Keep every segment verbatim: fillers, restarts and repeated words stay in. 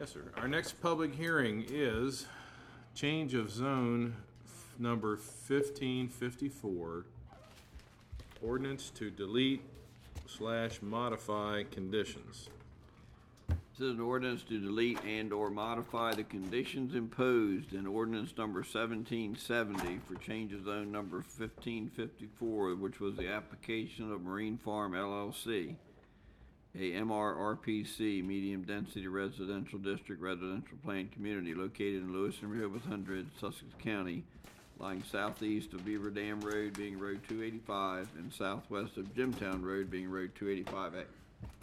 Yes, sir. Our next public hearing is change of zone f- number fifteen fifty-four, ordinance to delete slash modify conditions. This is an ordinance to delete and/or modify the conditions imposed in ordinance number seventeen seventy for change of zone number fifteen fifty-four, which was the application of Marine Farm L L C, a M R R P C, medium density residential district residential plan community located in Lewis and Rehoboth Hundred, Sussex County, lying southeast of Beaver Dam Road, being Road two eighty-five, and southwest of Jimtown Road, being Road two eighty-five A.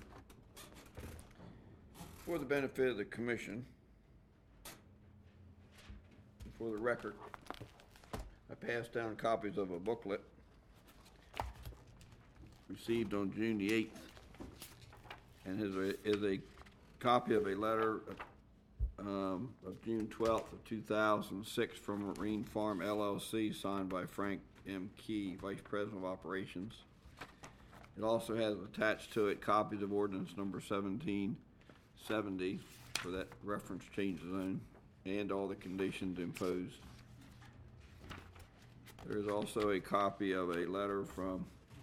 For the benefit of the commission, for the record, I passed down copies of a booklet received on June the eighth, and is a, is a copy of a letter um, of June twelfth of two thousand six from Marine Farm L L C, signed by Frank M. Key, Vice President of Operations. It also has attached to it copies of ordinance number seventeen seventy for that reference change of zone and all the conditions imposed. There is also a copy of a letter from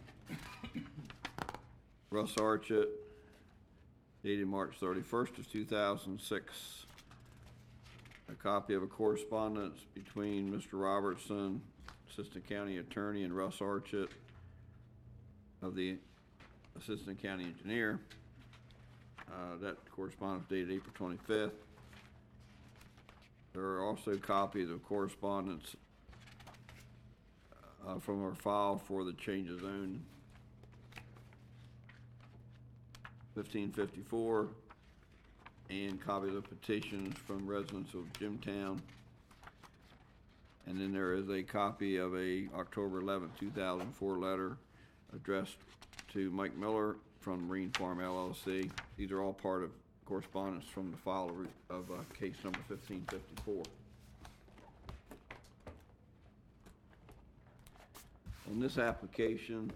Russ Archett dated March thirty-first of two thousand six, a copy of a correspondence between Mister Robertson, Assistant County Attorney, and Russ Archett of the Assistant County Engineer. Uh, that correspondence dated April twenty-fifth. There are also copies of correspondence uh, from our file for the change of zone fifteen fifty-four, and copies of petitions from residents of Jimtown. And then there is a copy of a October eleventh, two thousand four letter addressed to Mike Miller from Marine Farm L L C. These are all part of correspondence from the file of, of uh, case number fifteen fifty-four. On this application,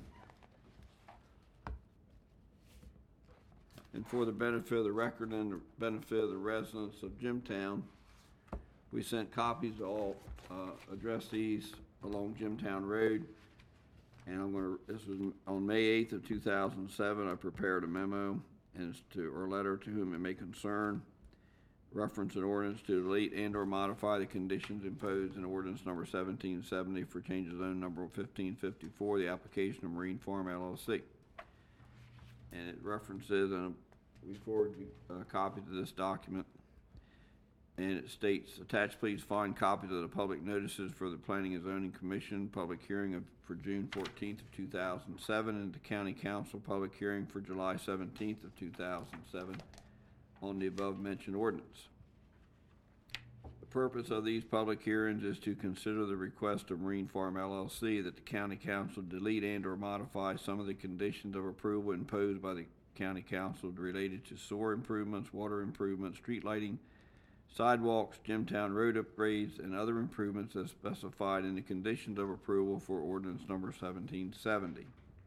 and for the benefit of the record and the benefit of the residents of Jimtown, we sent copies to all uh, addressees along Jimtown Road. And I'm going to, this was on May eighth of two thousand seven, I prepared a memo and it's to, or letter to whom it may concern, reference an ordinance to delete and or modify the conditions imposed in ordinance number seventeen seventy for change of zone number fifteen fifty-four, the application of Marine Farm L L C. And it references, and we forward you a copy of this document, and it states, attached please find copies of the public notices for the Planning and Zoning Commission public hearing of, for June fourteenth of two thousand seven, and the County Council public hearing for July seventeenth of two thousand seven on the above mentioned ordinance. The purpose of these public hearings is to consider the request of Marine Farm L L C that the County Council delete and or modify some of the conditions of approval imposed by the County Council related to sewer improvements, water improvements, street lighting, sidewalks, Jimtown Road upgrades, and other improvements as specified in the conditions of approval for ordinance number seventeen seventy.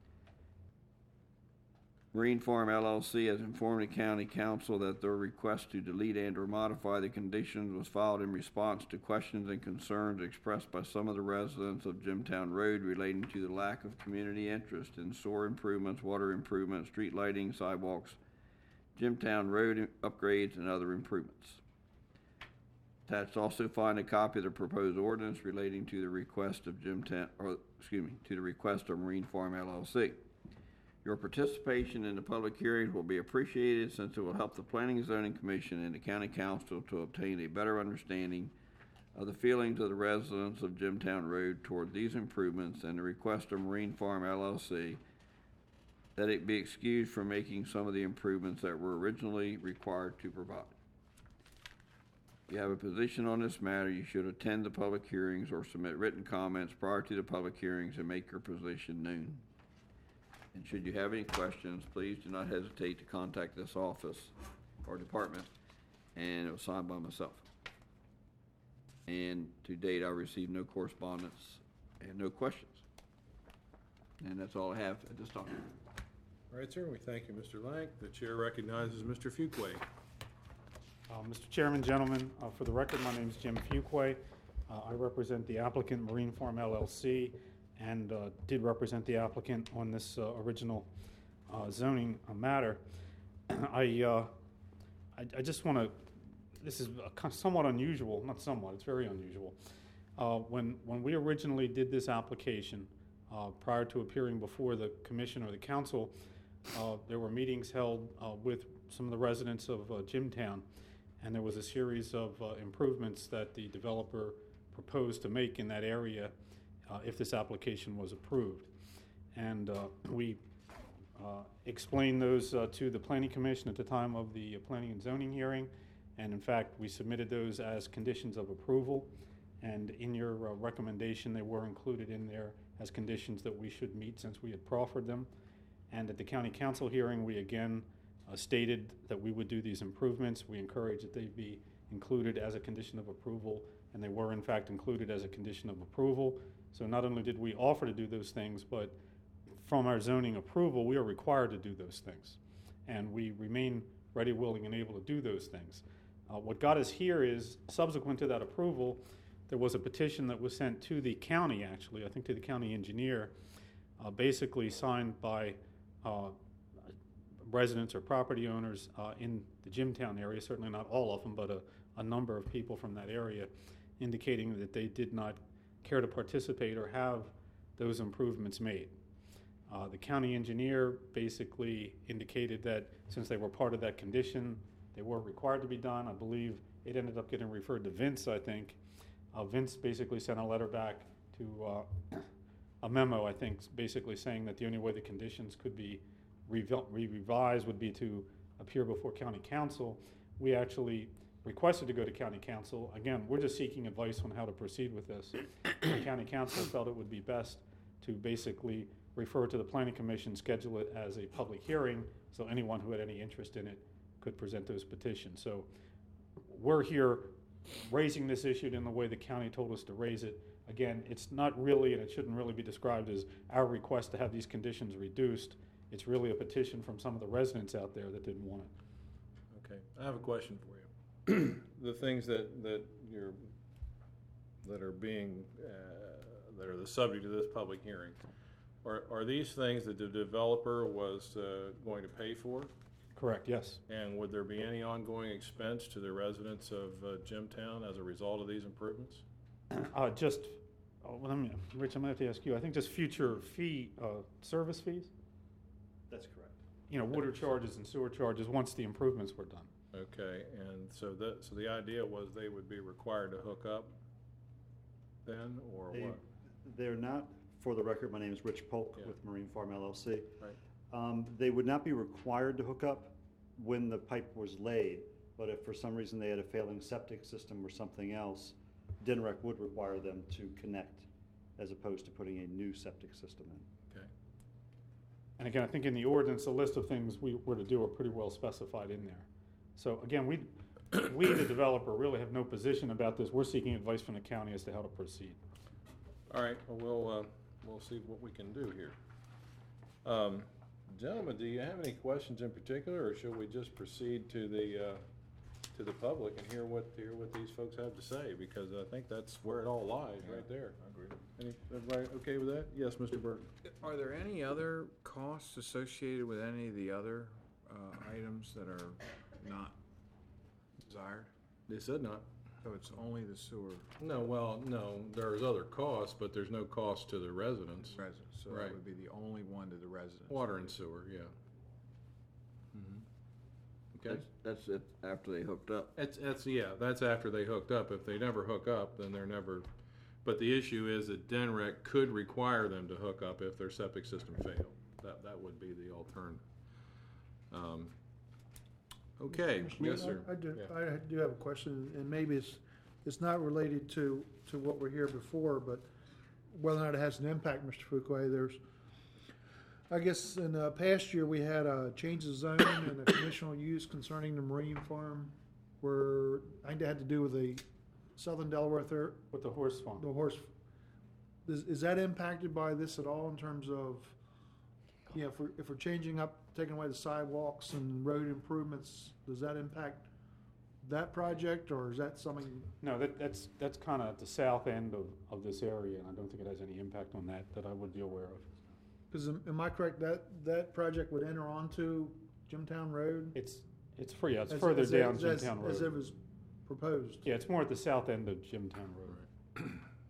Marine Farm L L C has informed the County Council that their request to delete and or modify the conditions was filed in response to questions and concerns expressed by some of the residents of Jimtown Road relating to the lack of community interest in sewer improvements, water improvements, street lighting, sidewalks, Jimtown Road upgrades, and other improvements. Attached also find a copy of the proposed ordinance relating to the request of Jimtown, or excuse me, to the request of Marine Farm L L C. Your participation in the public hearings will be appreciated since it will help the Planning and Zoning Commission and the County Council to obtain a better understanding of the feelings of the residents of Jimtown Road toward these improvements and the request of Marine Farm L L C that it be excused from making some of the improvements that were originally required to provide. If you have a position on this matter, you should attend the public hearings or submit written comments prior to the public hearings and make your position known. And should you have any questions, please do not hesitate to contact this office or department, and it was signed by myself. And to date, I received no correspondence and no questions. And that's all I have at this time. All right, sir. We thank you, Mister Lank. The chair recognizes Mister Fuquay. Uh, Mister Chairman, gentlemen, uh, for the record, my name is Jim Fuquay. Uh, I represent the applicant Marine Farm L L C and uh, did represent the applicant on this uh, original uh, zoning uh, matter. I, uh, I, I just want to, this is a, somewhat unusual, not somewhat, it's very unusual. Uh, when, when we originally did this application, uh, prior to appearing before the commission or the council, uh, there were meetings held uh, with some of the residents of uh, Jimtown, and there was a series of uh, improvements that the developer proposed to make in that area uh, if this application was approved. And uh, we uh, explained those uh, to the Planning Commission at the time of the uh, planning and zoning hearing, and in fact we submitted those as conditions of approval, and in your uh, recommendation they were included in there as conditions that we should meet since we had proffered them. And at the county council hearing we again Uh, stated that we would do these improvements. We encouraged that they be included as a condition of approval, and they were in fact included as a condition of approval. So not only did we offer to do those things, but from our zoning approval, we are required to do those things. And we remain ready, willing, and able to do those things. Uh, what got us here is, subsequent to that approval, there was a petition that was sent to the county, actually, I think to the county engineer, uh, basically signed by uh, residents or property owners uh, in the Jimtown area, certainly not all of them, but a, a number of people from that area, indicating that they did not care to participate or have those improvements made. Uh, the county engineer basically indicated that since they were part of that condition, they were required to be done. I believe it ended up getting referred to Vince, I think. Uh, Vince basically sent a letter back to uh, a memo, I think, basically saying that the only way the conditions could be revised would be to appear before county council. We actually requested to go to county council. Again, we're just seeking advice on how to proceed with this. The county council felt it would be best to basically refer to the planning commission, schedule it as a public hearing, so anyone who had any interest in it could present those petitions. So we're here raising this issue in the way the county told us to raise it. Again, it's not really, and it shouldn't really be described as our request to have these conditions reduced. It's really a petition from some of the residents out there that didn't want it. Okay, I have a question for you. The things that, that you're, that are being, uh, that are the subject of this public hearing, are, are these things that the developer was uh, going to pay for? Correct, yes. And would there be any ongoing expense to the residents of uh, Jimtown as a result of these improvements? Uh, just, oh, well, let me, Rich, I'm gonna have to ask you, I think just future fee, uh, service fees? That's correct. You know, water charges and sewer charges once the improvements were done. Okay, and so that, so the idea was they would be required to hook up then, or They, what? they're not, for the record, my name is Rich Polk Yeah. with Marine Farm L L C. Right. Um, they would not be required to hook up when the pipe was laid, but if for some reason they had a failing septic system or something else, D N R E C would require them to connect as opposed to putting a new septic system in. Okay. And again, I think in the ordinance, a list of things we were to do are pretty well specified in there. So again, we, we, the developer, really have no position about this. We're seeking advice from the county as to how to proceed. All right, well, we'll, uh, we'll see what we can do here. Um, gentlemen, do you have any questions in particular, or should we just proceed to the, uh, to the public and hear what, hear what these folks have to say? Because I think that's where it all lies, right there. I agree. Any, everybody okay with that? Yes, Mister Burke? Are there any other costs associated with any of the other uh, items that are not desired? They said not. So it's only the sewer No, well, no, there's other costs, but there's no cost to the residents. residents, so Right. that would be the only one to the residents. Water and sewer, yeah. Okay. That's, that's it after they hooked up. That's, that's, yeah, that's after they hooked up. If they never hook up, then they're never, but the issue is that D N R E C could require them to hook up if their septic system failed. That, that would be the alternative. Um, Okay, Mister Mayor, yes, sir. I I do, Yeah. I do have a question, and maybe it's, it's not related to, to what we're here before, but whether or not it has an impact, Mister Fuquay, there's, I guess in the past year, we had a change of zone and a conditional use concerning the marine farm, where I think that had to do with the Southern Delaware Third, With the horse farm. the horse. Is, is that impacted by this at all in terms of, you know, if we're, if we're changing up, taking away the sidewalks and road improvements, does that impact that project, or is that something? No, that, that's, that's kind of at the south end of, of this area, and I don't think it has any impact on that, that I would be aware of. Because am I correct, that, that project would enter onto Jimtown Road? It's, it's free, yeah, it's As- further as it- down as- Jimtown As it Road. was proposed? Yeah, it's more at the south end of Jimtown Road.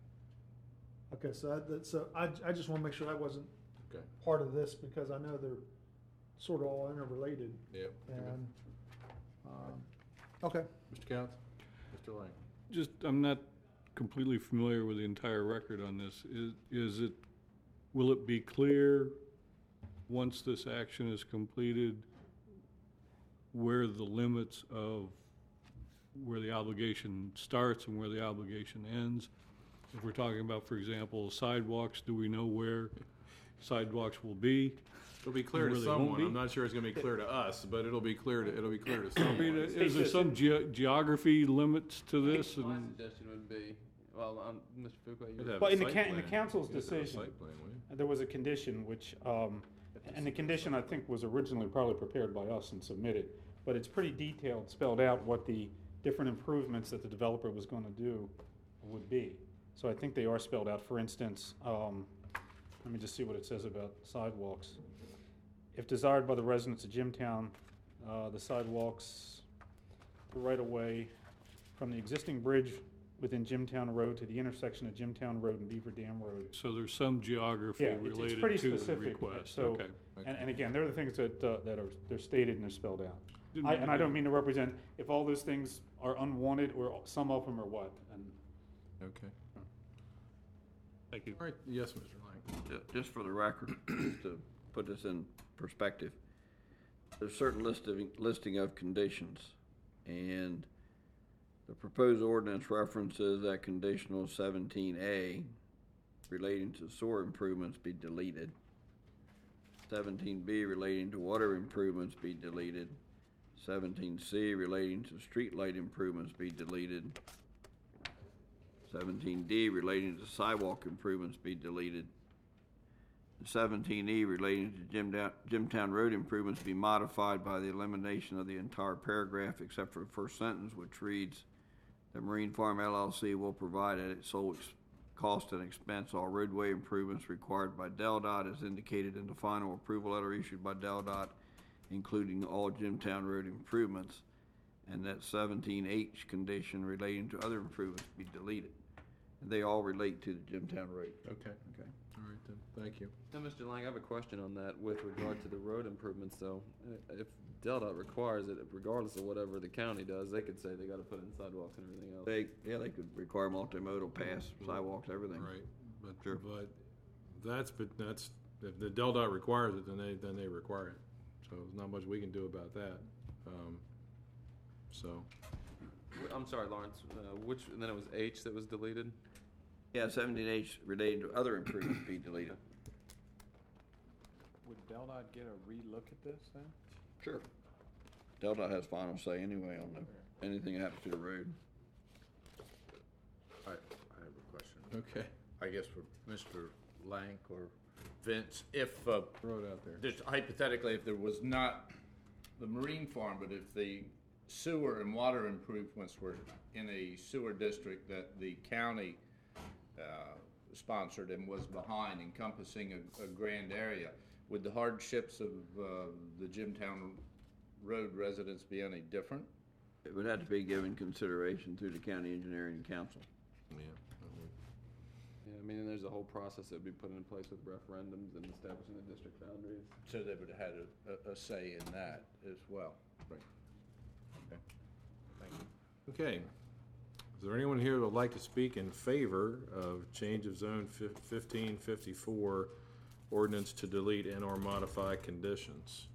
Okay, so that, that's, so I, I just want to make sure that wasn't Okay. part of this, because I know they're sort of all interrelated, Yep. and, um, okay. Mister Counts? Mister Lang? Just, I'm not completely familiar with the entire record on this. Is, is it, will it be clear, once this action is completed, where the limits of, where the obligation starts and where the obligation ends? If we're talking about, for example, sidewalks, do we know where sidewalks will be? It'll be clear to Where they won't someone. be? I'm not sure it's gonna be clear to us, but it'll be clear to, it'll be clear to I mean, someone. is there some ge- geography limits to this? My And suggestion would be, well, um, Mister Fuqua, It'd you, have Well, a in the site ca- in the plan. council's You'd have a decision- site plan, wouldn't you? There was a condition which, um, and the condition I think was originally probably prepared by us and submitted, but it's pretty detailed, spelled out what the different improvements that the developer was gonna do would be. So I think they are spelled out. For instance, um, let me just see what it says about sidewalks. If desired by the residents of Jimtown, uh, the sidewalks, the right-of-way from the existing bridge within Jimtown Road to the intersection of Jimtown Road and Beaver Dam Road. so there's some geography Yeah, it's- it's related pretty to the specific, request, so- okay. And, and again, they're the things that, uh, that are, they're stated and they're spelled out. I, and I don't mean to represent if all those things are unwanted or some of them are what, and. Okay. Thank you. All right, yes, Mister Lang. Ju- Just for the record, just to put this in perspective, there's certain list of, listing of conditions, and the proposed ordinance references that conditional seventeen A relating to sewer improvements be deleted. Seventeen B relating to water improvements be deleted. Seventeen C relating to streetlight improvements be deleted. Seventeen D relating to sidewalk improvements be deleted. Seventeen E relating to Jimtown, Jimtown Road improvements be modified by the elimination of the entire paragraph except for the first sentence, which reads, "The Marine Farm L L C will provide at its sole ex- cost and expense all roadway improvements required by DelDOT as indicated in the final approval letter issued by DelDOT, including all Jimtown Road improvements," and that seventeen H condition relating to other improvements be deleted. And they all relate to the Jimtown Road. Okay. Okay. All right then, thank you. now, Mister Lang, I have a question on that with regard to the road improvements, though. Uh, If DelDOT requires it, regardless of whatever the county does, they could say they gotta put in sidewalks and everything else. They, yeah, they could require multimodal pass, sidewalks, everything. Right, but, Sure. but that's, but that's, if the DelDOT requires it, then they, then they require it. So there's not much we can do about that. Um, So, Wh- I'm sorry, Lawrence, uh, which, and then it was H that was deleted? Yeah, seventeen H relating to other improvements be deleted. would DelDOT get a relook at this then? Sure. DelDOT has final say anyway on the, anything that happens to the road. I, I have a question. okay, I guess for Mister Lank or Vince, if, uh, throw it out there. just hypothetically, if there was not the marine farm, but if the sewer and water improvements were in a sewer district that the county uh, sponsored and was behind, encompassing a, a grand area, would the hardships of uh, the Jimtown Road residents be any different? It would have to be given consideration through the county engineering council. Yeah. Yeah, I mean, and there's a whole process that would be put in place with referendums and establishing the district boundaries. So they would have had a, a, a say in that as well. Right. Okay. Thank you. Okay. Is there anyone here that would like to speak in favor of change of zone fif- fifteen fifty-four ordinance to delete and or modify conditions?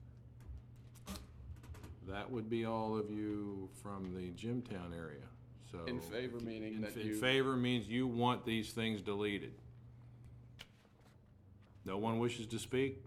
That would be all of you from the Jimtown area, so. In favor, meaning In that in you. favor means you want these things deleted. No one wishes to speak?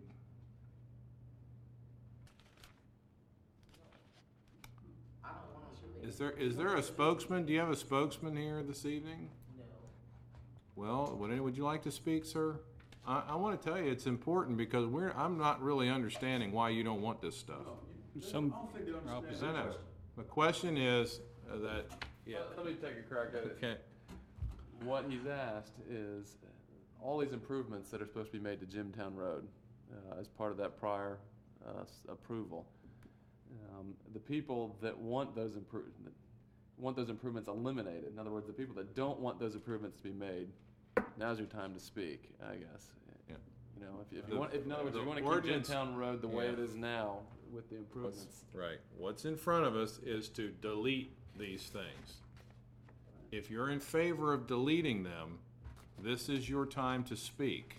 Is there, is there a spokesman? Do you have a spokesman here this evening? No. Well, would, any- would you like to speak, sir? I, I want to tell you, it's important because we're, I'm not really understanding why you don't want this stuff. Some No, no. The question is, uh, that, yeah, Let me take a crack at it. okay, What he's asked is all these improvements that are supposed to be made to Jimtown Road uh, as part of that prior uh, s- approval. Um, the people that want those improve, that want those improvements eliminated, in other words, the people that don't want those improvements to be made, now's your time to speak, I guess. yeah. You know, if, if The- you want, if, in other words, the if you want to keep ordinance- Jimtown Road the way yeah. it is now with the improvements. Right. What's in front of us is to delete these things. If you're in favor of deleting them, this is your time to speak.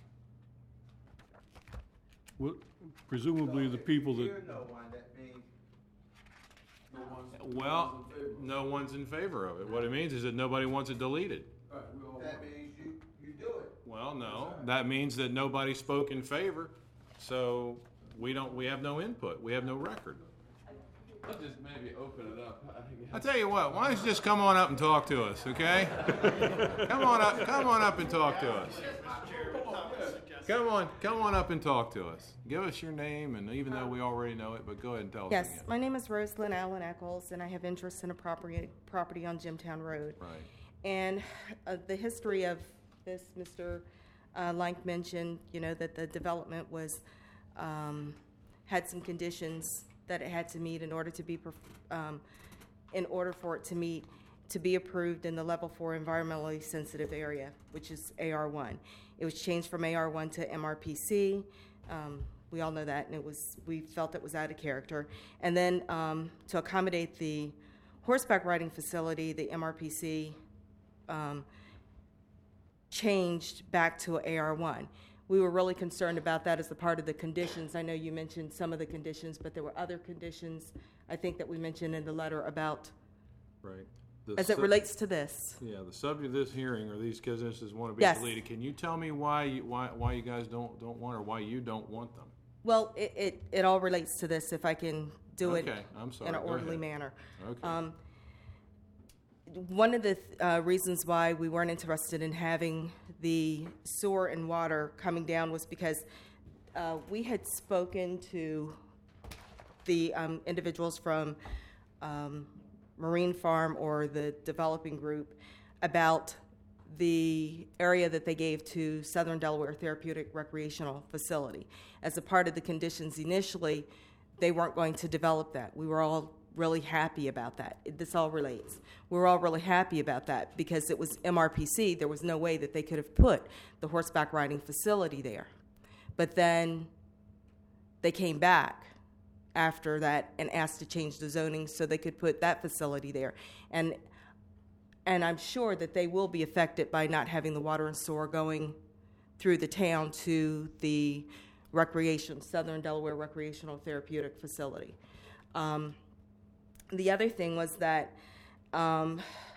Well, presumably the people that, no one, that means Well, no one's in favor of it. What it means is that nobody wants it deleted. that means you, you do it. Well, no, that means that nobody spoke in favor, so we don't, we have no input, we have no record. I'll just maybe open it up. I guess. I'll tell you what, why don't you just come on up and talk to us, okay? Come on up, come on up and talk to us. Come on, come on up and talk to us. Give us your name, and even though we already know it, but go ahead and tell us Yes, again. my name is Rosalind Allen Eccles, and I have interest in a property, property on Jimtown Road. Right. And uh, the history of this, Mister Uh, Lank mentioned, you know, that the development was, um, had some conditions that it had to meet in order to be, perf- um, in order for it to meet, to be approved in the level four environmentally sensitive area, which is A R one. It was changed from A R one to M R P C. Um, we all know that, and it was, we felt it was out of character. And then um, to accommodate the horseback riding facility, the M R P C um, changed back to A R one. We were really concerned about that as a part of the conditions. I know you mentioned some of the conditions, but there were other conditions, I think, that we mentioned in the letter about, Right. The as it su- relates to this. Yeah, the subject of this hearing are these businesses want to be Yes. deleted. Can you tell me why, you- why, why you guys don't, don't want, or why you don't want them? Well, it, it, it all relates to this, if I can do it Okay, I'm sorry. in an Go orderly ahead. manner. Okay. Um, One of the uh, reasons why we weren't interested in having the sewer and water coming down was because uh, we had spoken to the um, individuals from um, Marine Farm or the developing group about the area that they gave to Southern Delaware Therapeutic Recreational Facility. As a part of the conditions initially, they weren't going to develop that. We were all really happy about that. It- This all relates. We were all really happy about that because it was M R P C. There was no way that they could have put the horseback riding facility there. But then they came back after that and asked to change the zoning so they could put that facility there. And and I'm sure that they will be affected by not having the water and sewer going through the town to the recreation, Southern Delaware Recreational Therapeutic Facility. Um, the other thing was that um,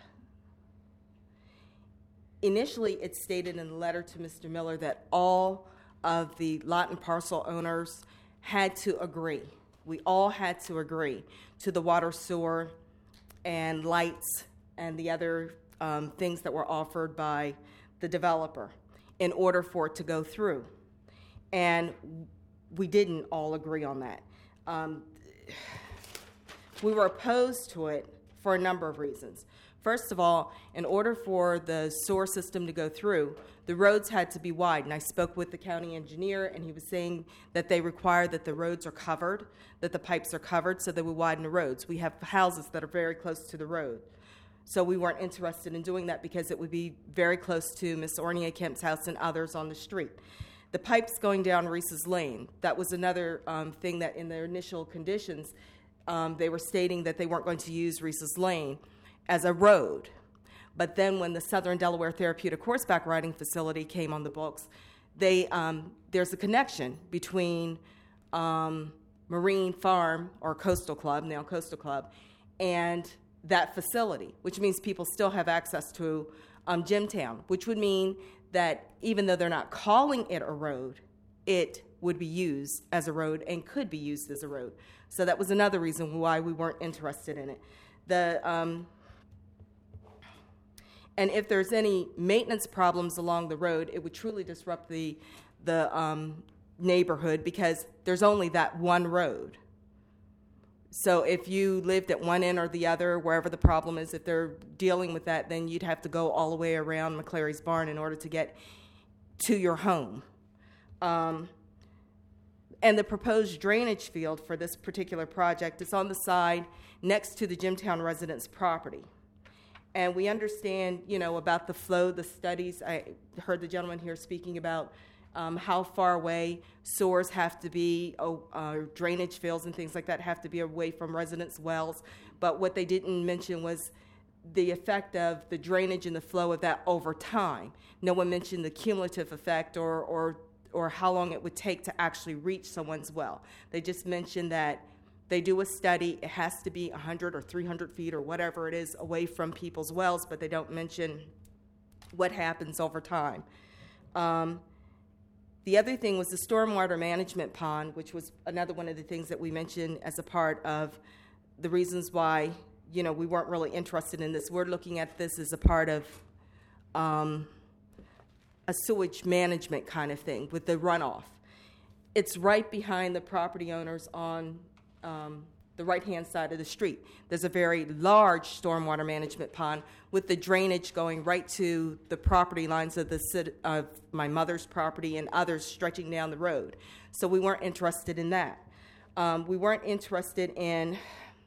initially it stated in the letter to Mister Miller that all of the lot and parcel owners had to agree. We all had to agree to the water, sewer, and lights and the other um, things that were offered by the developer in order for it to go through. And we didn't all agree on that. Um, we were opposed to it for a number of reasons. First of all, in order for the sewer system to go through, the roads had to be wide. And I spoke with the county engineer, and he was saying that they require that the roads are covered, that the pipes are covered, so that we widen the roads. We have houses that are very close to the road. So we weren't interested in doing that because it would be very close to Miss Ornia Kemp's house and others on the street. The pipes going down Reese's Lane, that was another um, thing that in their initial conditions, um, they were stating that they weren't going to use Reese's Lane as a road. But then when the Southern Delaware Therapeutic Horseback Riding Facility came on the books, they um, there's a connection between um, Marine Farm, or Coastal Club, now Coastal Club, and that facility, which means people still have access to um, Jimtown, which would mean that even though they're not calling it a road, it would be used as a road and could be used as a road. So that was another reason why we weren't interested in it. The um, and if there's any maintenance problems along the road, it would truly disrupt the the um, neighborhood because there's only that one road. So if you lived at one end or the other, wherever the problem is, if they're dealing with that, then you'd have to go all the way around McClary's barn in order to get to your home. Um, and the proposed drainage field for this particular project is on the side next to the Jimtown residents' property. And we understand, you know, about the flow, the studies. I heard the gentleman here speaking about um, how far away sewers have to be, oh, uh, drainage fields and things like that have to be away from residents' wells. But what they didn't mention was the effect of the drainage and the flow of that over time. No one mentioned the cumulative effect or, or, or how long it would take to actually reach someone's well. They just mentioned that they do a study. It has to be one hundred or three hundred feet or whatever it is away from people's wells, but they don't mention what happens over time. Um, the other thing was the stormwater management pond, which was another one of the things that we mentioned as a part of the reasons why, you know, we weren't really interested in this. We're looking at this as a part of um, a sewage management kind of thing with the runoff. It's right behind the property owners on Um, the right-hand side of the street. There's a very large stormwater management pond with the drainage going right to the property lines of the cit- of my mother's property and others stretching down the road. So we weren't interested in that. Um, we weren't interested in,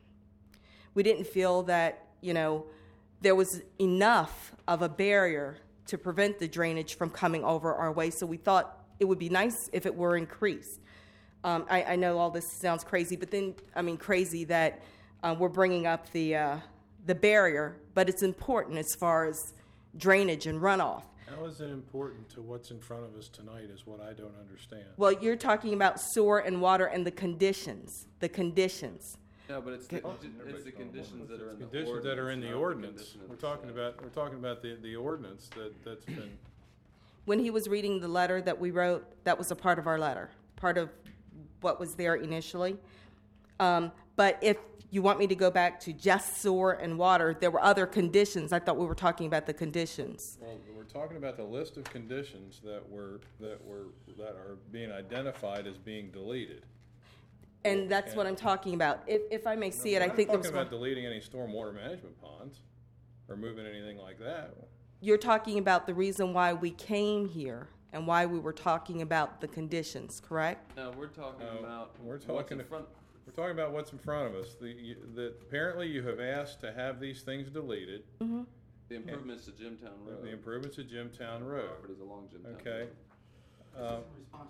we didn't feel that, you know, there was enough of a barrier to prevent the drainage from coming over our way, so we thought it would be nice if it were increased. Um, I, I know all this sounds crazy, but then, I mean, crazy that uh, we're bringing up the uh, the barrier, but it's important as far as drainage and runoff. How is it important to what's in front of us tonight is what I don't understand. Well, you're talking about sewer and water and the conditions, the conditions. No, but it's the, it's the conditions that are in the ordinance. Conditions that are in the not ordinance. condition of We're the talking site. about, we're talking about the, the ordinance that, that's been, When he was reading the letter that we wrote, that was a part of our letter, part of what was there initially. Um, but if you want me to go back to just sewer and water, there were other conditions. I thought we were talking about the conditions. well, we're talking about the list of conditions that were, that were, that are being identified as being deleted. And that's what I'm talking about. If, if I may see it, We're I not think there was talking about one. deleting any stormwater management ponds or moving anything like that. You're talking about the reason why we came here and why we were talking about the conditions, correct? No, we're talking No, about we're what's talking in front. We're talking about what's in front of us. The, you, that apparently you have asked to have these things deleted. Mm-hmm. The improvements to Jimtown Road. The improvements to Jimtown Road. Properties along Jimtown Okay. Road. Uh,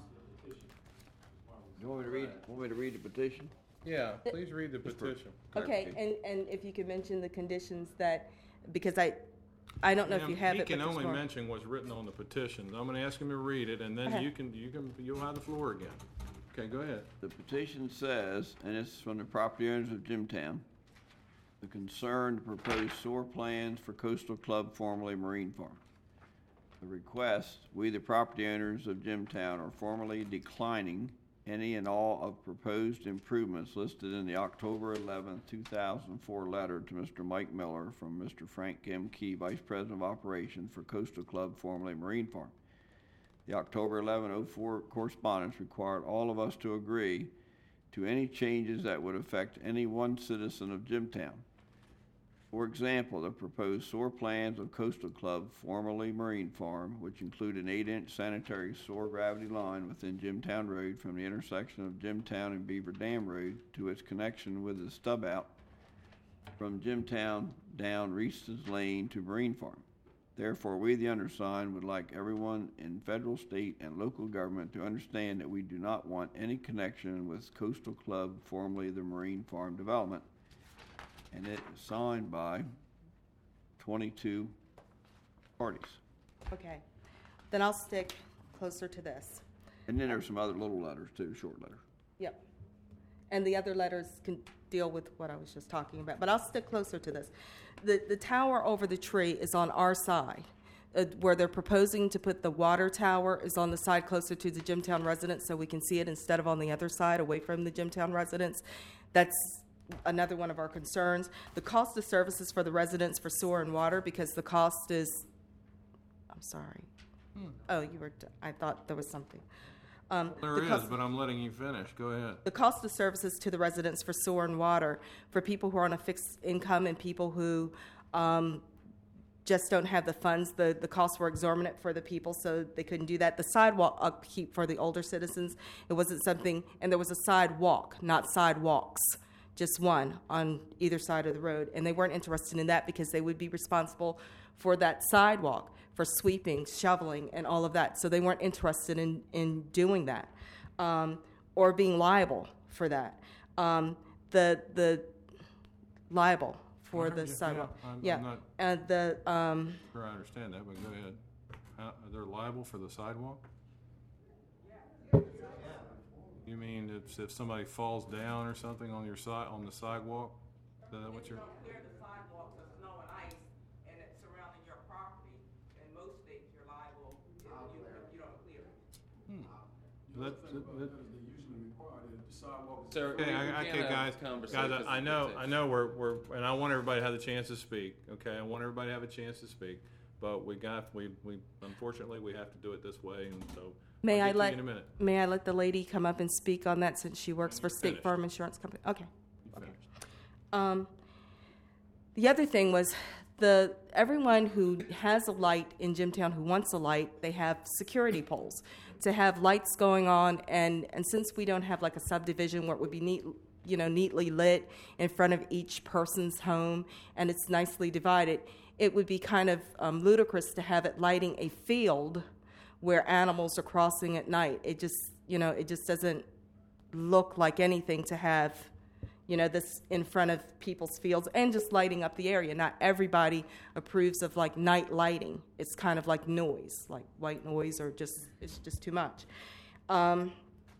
You want me to read, want me to read the petition? yeah, please read the petition. Okay, and, and if you could mention the conditions that, because I, I don't know if you have He it. can but there's only more. mention what's written on the petition. I'm gonna ask him to read it, and then Okay. you can, you can, you'll have the floor again. Okay, go ahead. The petition says, and it's from the property owners of Jimtown, the concerned proposed sewer plans for Coastal Club, formerly Marine Farm. The request, we the property owners of Jimtown are formally declining any and all of proposed improvements listed in the October eleventh, two thousand four letter to Mister Mike Miller from Mister Frank M. Key, Vice President of Operations for Coastal Club, formerly Marine Farm. The October eleventh oh four correspondence required all of us to agree to any changes that would affect any one citizen of Jimtown. For example, the proposed sewer plans of Coastal Club, formerly Marine Farm, which include an eight-inch sanitary sewer gravity line within Jimtown Road from the intersection of Jimtown and Beaver Dam Road to its connection with the stub out from Jimtown down Reese's Lane to Marine Farm. Therefore, we, the undersigned, would like everyone in federal, state, and local government to understand that we do not want any connection with Coastal Club, formerly the Marine Farm Development. And it is signed by twenty-two parties. Okay, then I'll stick closer to this. And then there's some other little letters too, short letters. Yep. And the other letters can deal with what I was just talking about, but I'll stick closer to this. The, the tower over the tree is on our side. Uh, where they're proposing to put the water tower is on the side closer to the Jimtown residents, so we can see it instead of on the other side, away from the Jimtown residents. That's another one of our concerns. The cost of services for the residents for sewer and water, because the cost is, I'm sorry. Oh, you were, I thought there was something. Um, There the is, cost- but I'm letting you finish. Go ahead. the cost of services to the residents for sewer and water, for people who are on a fixed income and people who um, just don't have the funds, the, the costs were exorbitant for the people, so they couldn't do that. The sidewalk upkeep for the older citizens, it wasn't something, and there was a sidewalk, not sidewalks, just one on either side of the road, and they weren't interested in that because they would be responsible for that sidewalk, for sweeping, shoveling, and all of that. So they weren't interested in, in doing that, um, or being liable for that. Um, the the liable for I the heard you. sidewalk. Yeah, I'm- Yeah, I'm not- and the um, Sure, I understand that, but go ahead. How, they're liable for the sidewalk? You mean if, if somebody falls down or something on your side, on the sidewalk? Is that what you're? clear the sidewalks of snow and ice, and it's surrounding your property. In most states, you're liable if you, if you don't clear it. That, that, that, So Okay, we- we I, can't okay, have guys, conversations guys, I, I with know, the I know we're, we're, and I want everybody to have the chance to speak, okay? I want everybody to have a chance to speak, but we got, we, we, unfortunately, we have to do it this way, and so. May I'll I get to let you in a minute. May I let the lady come up and speak on that since she works for State Finished. Farm Insurance Company? Okay. You finish. Um, the other thing was the everyone who has a light in Jimtown who wants a light, they have security poles to have lights going on, and and since we don't have like a subdivision where it would be neat, you know, neatly lit in front of each person's home, and it's nicely divided, it would be kind of um, ludicrous to have it lighting a field where animals are crossing at night. It just, you know, it just doesn't look like anything to have, you know, this in front of people's fields and just lighting up the area. Not everybody approves of like night lighting. It's kind of like noise, like white noise, or just, it's just too much. Um,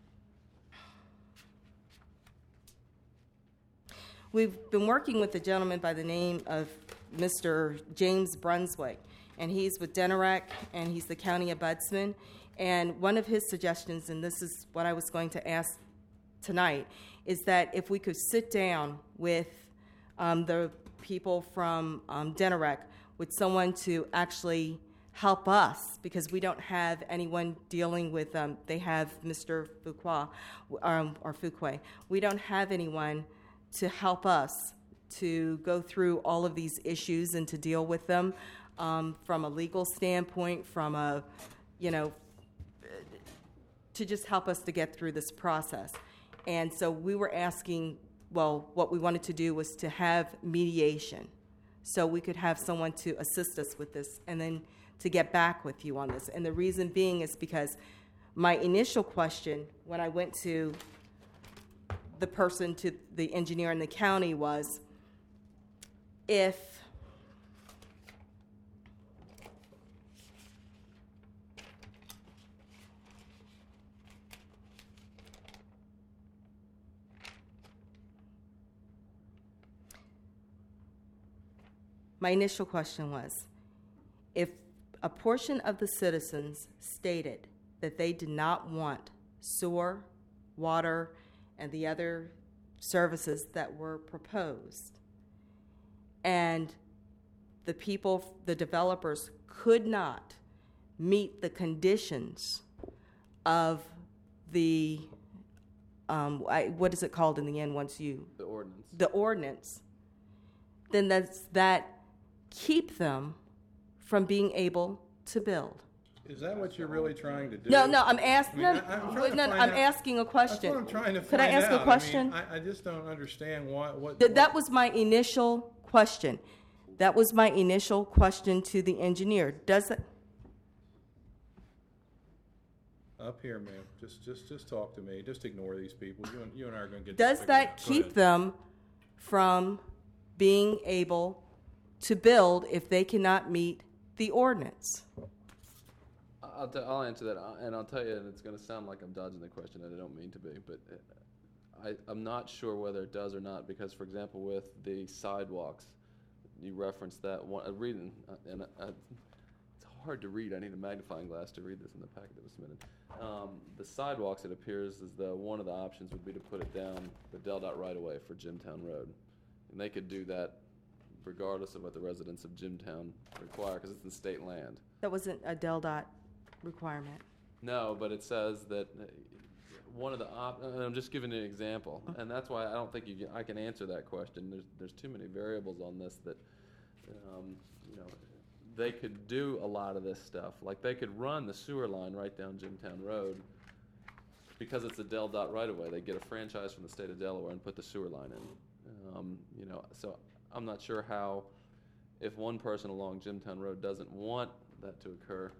we've been working with a gentleman by the name of Mister James Brunswick, and he's with Denarac, and he's the county ombudsman. And one of his suggestions, and this is what I was going to ask tonight, is that if we could sit down with um, the people from um, Denarac, with someone to actually help us, because we don't have anyone dealing with, um, they have Mister Fuqua, um, or Fuqua. We don't have anyone to help us to go through all of these issues and to deal with them. Um, from a legal standpoint, from a, you know, to just help us to get through this process. And so we were asking, well, what we wanted to do was to have mediation, so we could have someone to assist us with this and then to get back with you on this. And the reason being is because my initial question when I went to the person, to the engineer in the county, was if My initial question was, if a portion of the citizens stated that they did not want sewer, water, and the other services that were proposed, and the people, the developers, could not meet the conditions of the, um, I, what is it called in the end once you? The ordinance. The ordinance, then that's, that keep them from being able to build. Is that what you're really trying to do? No, no, I'm asking, I no, mean, I- I'm no, trying to no, find I'm out- asking a That's question. what I'm trying to find out. Could I ask a mean, question? I, I just don't understand why, what. Th- That was my initial question. That was my initial question to the engineer. Does it, Up here, ma'am, just, just, just talk to me, just ignore these people, you and, you and I are gonna get. this does figured that out. Go keep ahead. them from being able to build if they cannot meet the ordinance? I'll, t- I'll answer that, uh, and I'll tell you, and it's going to sound like I'm dodging the question, and I don't mean to be, but uh, I, I'm not sure whether it does or not, because, for example, with the sidewalks, you referenced that one, uh, reading, uh, and uh, it's hard to read. I need a magnifying glass to read this in the packet that was submitted. Um, the sidewalks, it appears as though one of the options would be to put it down the Del Dot right-of-way for Jimtown Road, and they could do that regardless of what the residents of Jimtown require, because it's in state land. That wasn't a Del Dot requirement. No, but it says that uh, one of the op, and I'm just giving you an example, and that's why I don't think you can, I can answer that question. There's there's too many variables on this that, um, you know, they could do a lot of this stuff. Like they could run the sewer line right down Jimtown Road because it's a Del Dot right of way. They get a franchise from the state of Delaware and put the sewer line in. Um, you know, so I'm not sure how, if one person along Jimtown Road doesn't want that to occur,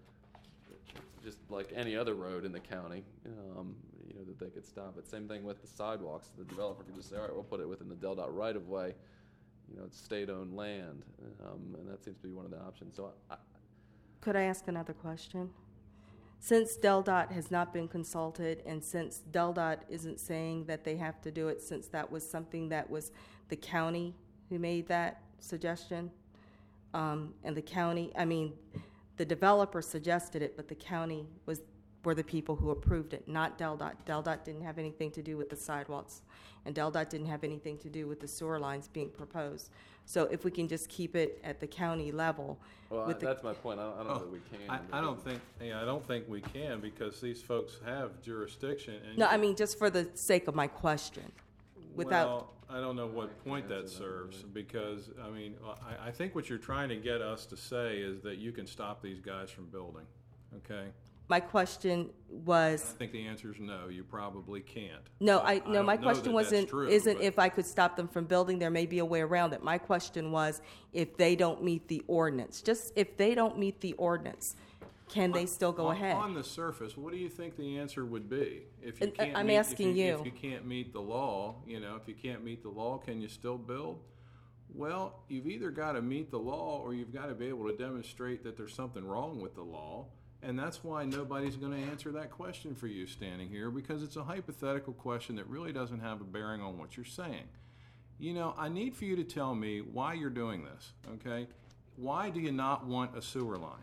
just like any other road in the county, um, you know, that they could stop it. Same thing with the sidewalks. The developer could just say, all right, we'll put it within the Del Dot right of way. You know, it's state-owned land, um, and that seems to be one of the options. So, I, Could I ask another question? Since Del Dot has not been consulted, and since Del Dot isn't saying that they have to do it, since that was something that was the county who made that suggestion, um, and the county, I mean, the developer suggested it, but the county was were the people who approved it, not Del Dot. Del Dot didn't have anything to do with the sidewalks, and Del Dot didn't have anything to do with the sewer lines being proposed. So if we can just keep it at the county level. well, I, with the, that's my point. I don't, I don't know Oh, that we can. I, I don't think, yeah, I don't think we can because these folks have jurisdiction. And no, I mean just for the sake of my question, without. Well, I don't know what point that serves because, I mean, I, I think what you're trying to get us to say is that you can stop these guys from building, okay? My question I was think the answer is no, you probably can't. no. But I no. don't My know question that wasn't that's true, isn't but- if I could stop them from building. There may be a way around it. My question was if they don't meet the ordinance. Just if they don't meet the ordinance, can they still go on, ahead? On the surface, what do you think the answer would be? If you And, uh, can't I'm meet, asking if you, you. If you can't meet the law, you know, if you can't meet the law, can you still build? Well, you've either got to meet the law or you've got to be able to demonstrate that there's something wrong with the law. And that's why nobody's going to answer that question for you standing here, because it's a hypothetical question that really doesn't have a bearing on what you're saying. You know, I need for you to tell me why you're doing this, okay? Why do you not want a sewer line?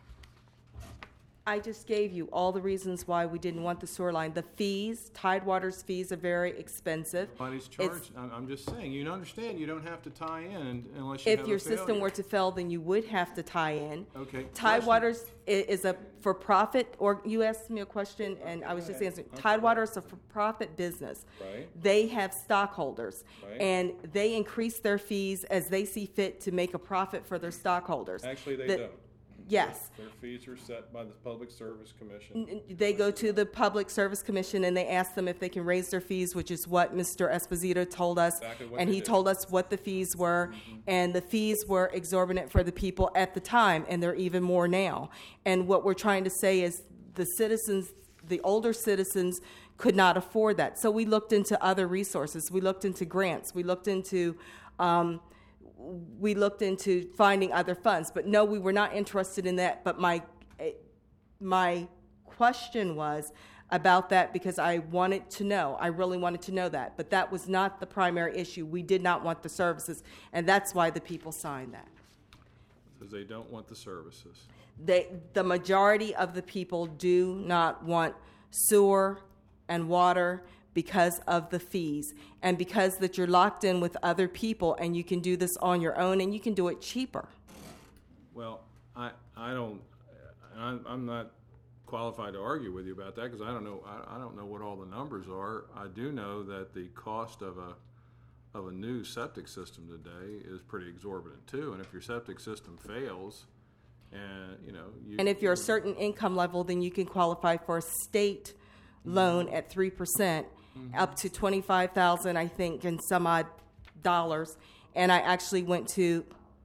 I just gave you all the reasons why we didn't want the sewer line. The fees, Tidewater's fees are very expensive. Nobody's It's- charged. I'm, I'm just saying, you understand, you don't have to tie in unless you have If a your system failure. were to fail, then you would have to tie in. Okay. Tidewater's i- is a for-profit, or you asked me a question, and I was just answering. Tidewater is a for-profit business. Right. They have stockholders, Right. and they increase their fees as they see fit to make a profit for their stockholders. Actually, they The- don't. Yes. Their fees are set by the Public Service Commission. N- n- They go to the Public Service Commission and they ask them if they can raise their fees, which is what Mister Esposito told us. Exactly what And they he did. told us what the fees were. And the fees were exorbitant for the people at the time, and they're even more now. And what we're trying to say is the citizens, the older citizens, could not afford that. So we looked into other resources. We looked into grants. We looked into um, we looked into finding other funds, but no, we were not interested in that. But my eh, my question was about that because I wanted to know. I really wanted to know that, but that was not the primary issue. We did not want the services, and that's why the people signed that. Because they don't want the services. They, the majority of the people do not want sewer and water because of the fees and because that you're locked in with other people and you can do this on your own and you can do it cheaper. Well, I, I don't, I'm, I'm not qualified to argue with you about that because I don't know, I, I don't know what all the numbers are. I do know that the cost of a, of a new septic system today is pretty exorbitant too. And if your septic system fails, and you know, you, And if you're a certain income level, then you can qualify for a state loan at three percent, up to twenty-five thousand, I think, and some odd dollars. And I actually went to,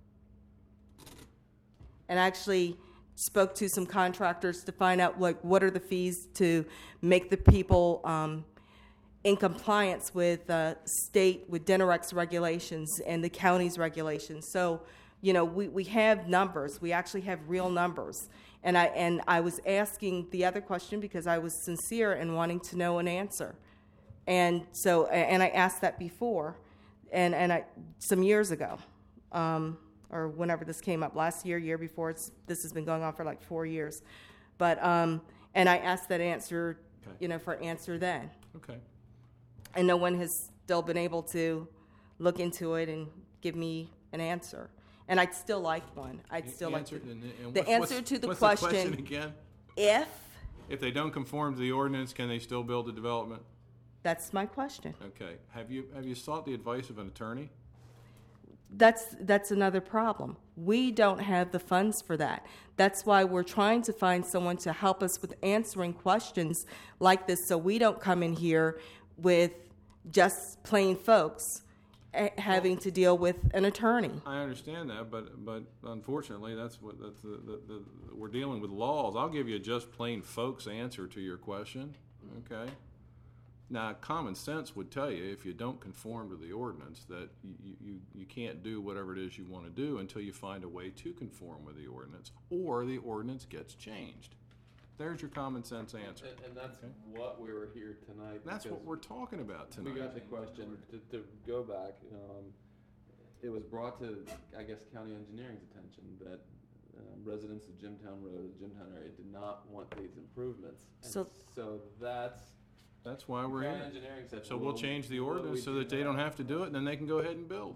and actually spoke to some contractors to find out like what are the fees to make the people um, in compliance with uh, state, with Denerex regulations and the county's regulations. So, you know, we, we have numbers. We actually have real numbers. And I and I was asking the other question because I was sincere in wanting to know an answer. And so, and I asked that before, and, and I, some years ago, um, or whenever this came up, last year, year before, it's, this has been going on for like four years. But, um, and I asked that answer, Okay. you know, for answer then. okay. And no one has still been able to look into it and give me an answer. And I'd still like one. I'd still like Answer- to. and- and The what's- answer what's- to the what's question, the question again? If If they don't conform to the ordinance, can they still build a development? That's my question. Okay. Have you, have you sought the advice of an attorney? That's, that's another problem. We don't have the funds for that. That's why we're trying to find someone to help us with answering questions like this so we don't come in here with just plain folks eh, having to deal with an attorney. I understand that, but, but unfortunately, that's what, that's the, the, the, we're dealing with laws. I'll give you a just plain folks answer to your question, okay? Now, common sense would tell you if you don't conform to the ordinance that you, you, you can't do whatever it is you want to do until you find a way to conform with the ordinance, or the ordinance gets changed. There's your common sense answer. And, and that's Okay. what we were here tonight. That's what because we're talking about tonight. We got the question, to, to go back, um, it was brought to, I guess, county engineering's attention that um, residents of Jimtown Road, the Jimtown area, did not want these improvements. And So- so that's, That's why we're county here. engineering said. So we'll change the what ordinance we so do that they now. don't have to do it, and then they can go ahead and build.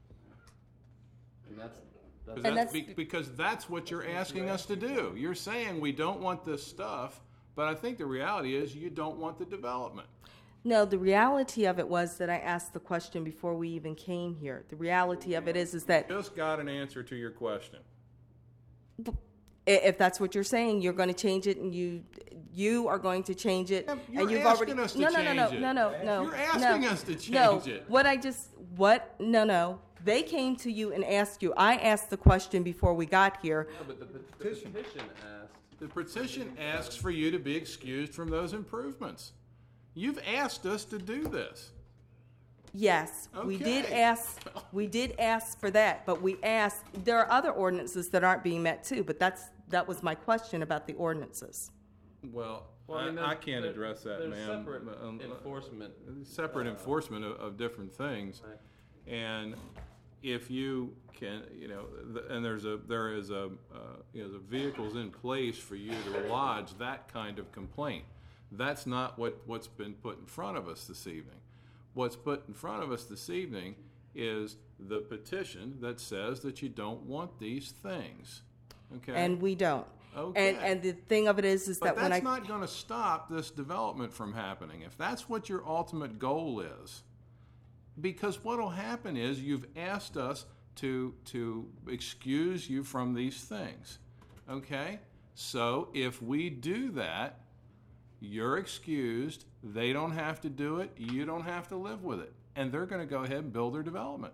And that's, Because that's, that's, that's- be- because that's what you're asking us to do. You're saying we don't want this stuff, but I think the reality is you don't want the development. No, the reality of it was that I asked the question before we even came here. The reality of it is, is that Just got an answer to your question. i- if that's what you're saying, you're going to change it, and you you are going to change it, Yeah, you're and you've asking already us to no no no no change it. no no no. You're asking no, us to no. change it. What I just what no no. They came to you and asked you. I asked the question before we got here. no, but the, the petition asked, The petition asks for you to be excused from those improvements. You've asked us to do this. Yes, we did Okay. ask. We did ask for that, but we asked. There are other ordinances that aren't being met too. But that's that was my question about the ordinances. Well, well, I, mean, I there's- can't there- address that, there's ma'am. separate Um, uh, enforcement. Separate uh, enforcement of, of different things. Right. And if you can, you know, th- and there's a, there is a, uh, you know, the vehicles in place for you to lodge that kind of complaint. That's not what, what's been put in front of us this evening. What's put in front of us this evening is the petition that says that you don't want these things, okay? And we don't. Okay. And and the thing of it is, is But that when I that's not going to stop this development from happening. If that's what your ultimate goal is, because what will happen is you've asked us to to excuse you from these things, okay? So if we do that, you're excused. They don't have to do it. You don't have to live with it, and they're going to go ahead and build their development.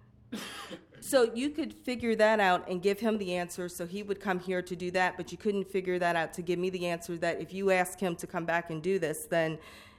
So you could figure that out and give him the answer, so he would come here to do that, but you couldn't figure that out to give me the answer that if you ask him to come back and do this, then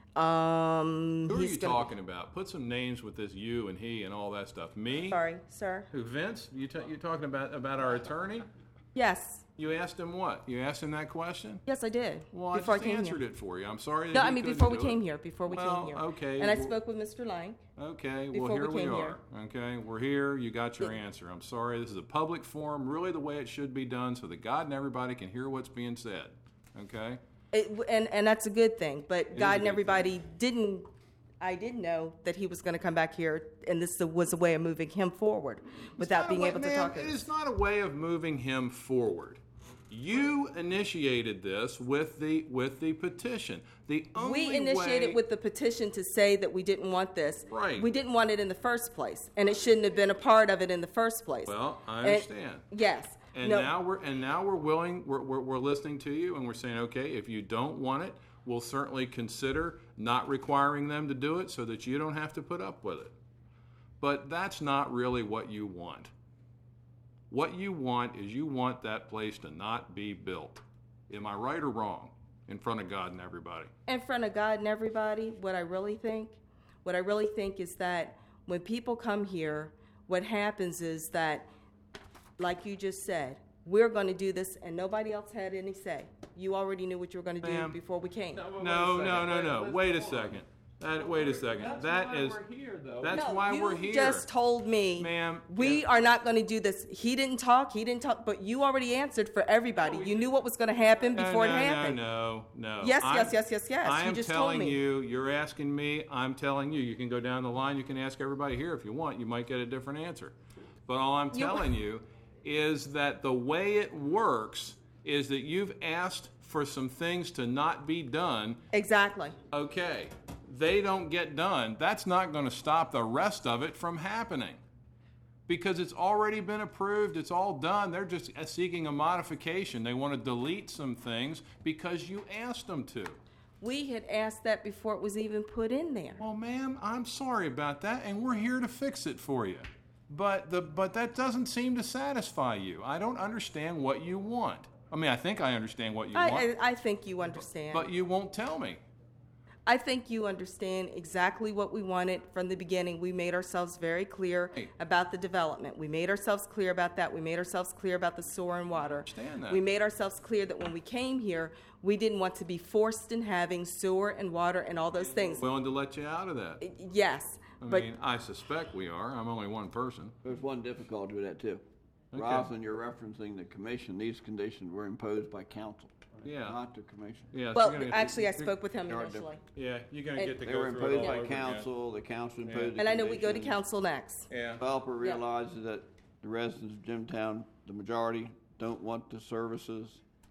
um, Who are he's you gonna, talking about? Put some names with this you and he and all that stuff. Me? Sorry, sir. Who, Vince? You ta- you talking about about our attorney? Yes, You asked him what? You asked him that question? yes, I did. Well, before I just I came answered here. it for you. I'm sorry that No, he I mean couldn't before we do came it. here. Before we Well, came here. okay, And I well- spoke with Mister Lang. Okay, well, Before here we we, came are. Okay, we're here. You got your answer. I'm sorry. This is a public forum, really the way it should be done, so that God and everybody can hear what's being said. Okay? It, and and that's a good thing. But is a God good and everybody didn't. I didn't know that he was going to come back here, and this was a way of moving him forward without Not a being way- able to ma'am, talk. It is not a way of moving him forward. You initiated this with the with the petition. The only We initiated way, with the petition to say that we didn't want this. Right. We didn't want it in the first place, and it shouldn't have been a part of it in the first place. Well, I And- understand. yes. And No, now we're and now we're willing. We're, we're we're listening to you, and we're saying, okay, if you don't want it, we'll certainly consider not requiring them to do it, so that you don't have to put up with it. But that's not really what you want. What you want is you want that place to not be built. Am I right or wrong? In front of God and everybody. in front of God and everybody, what I really think, what I really think is that when people come here, what happens is that, like you just said, we're going to do this, and nobody else had any say. You already knew what you were going to do Ma'am. before we came. No, wait No, a second. no, no, Wait, no. let's Wait a hold on. second. That, wait a second. That's That why is. we're here, though. That's No, why you we're here. just told me, Ma'am, we yeah. are not going to do this. He didn't talk. He didn't talk. But you already answered for everybody. You knew what was going to happen No, before no, it happened. No, no, no. Yes, I'm- yes, yes, yes, yes. I You am just told telling me. you, you're asking me, I'm telling you. You can go down the line, you can ask everybody here if you want. You might get a different answer. But all I'm You- telling you is that the way it works is that you've asked for some things to not be done. Exactly. Okay, they don't get done. That's not going to stop the rest of it from happening. Because it's already been approved, it's all done. They're just seeking a modification. They want to delete some things because you asked them to. We had asked that before it was even put in there. Well, ma'am, I'm sorry about that, and we're here to fix it for you. But the but that doesn't seem to satisfy you. I don't understand what you want. I mean, I think I understand what you I, want. I, I think you understand. But you won't tell me. I think you understand exactly what we wanted from the beginning. We made ourselves very clear Hey. about the development. We made ourselves clear about that. We made ourselves clear about the sewer and water. understand that. We made ourselves clear that when we came here, we didn't want to be forced in having sewer and water and all those things. Willing to let you out of that. Yes, I but mean, I suspect we are. I'm only one person. There's one difficulty with that too. Okay. Rosalind, you're referencing the commission. These conditions were imposed by council, Yeah. not the commission. Yeah. so well, you're gonna- actually, I you're- spoke with him They are initially, Yeah, you're going to And- get to They go were through it all imposed over by again. council, the council Yeah. imposed the and I know we go to conditions. council next. Yeah. Developer Yeah. realizes that the residents of Jimtown, the majority, don't want the services.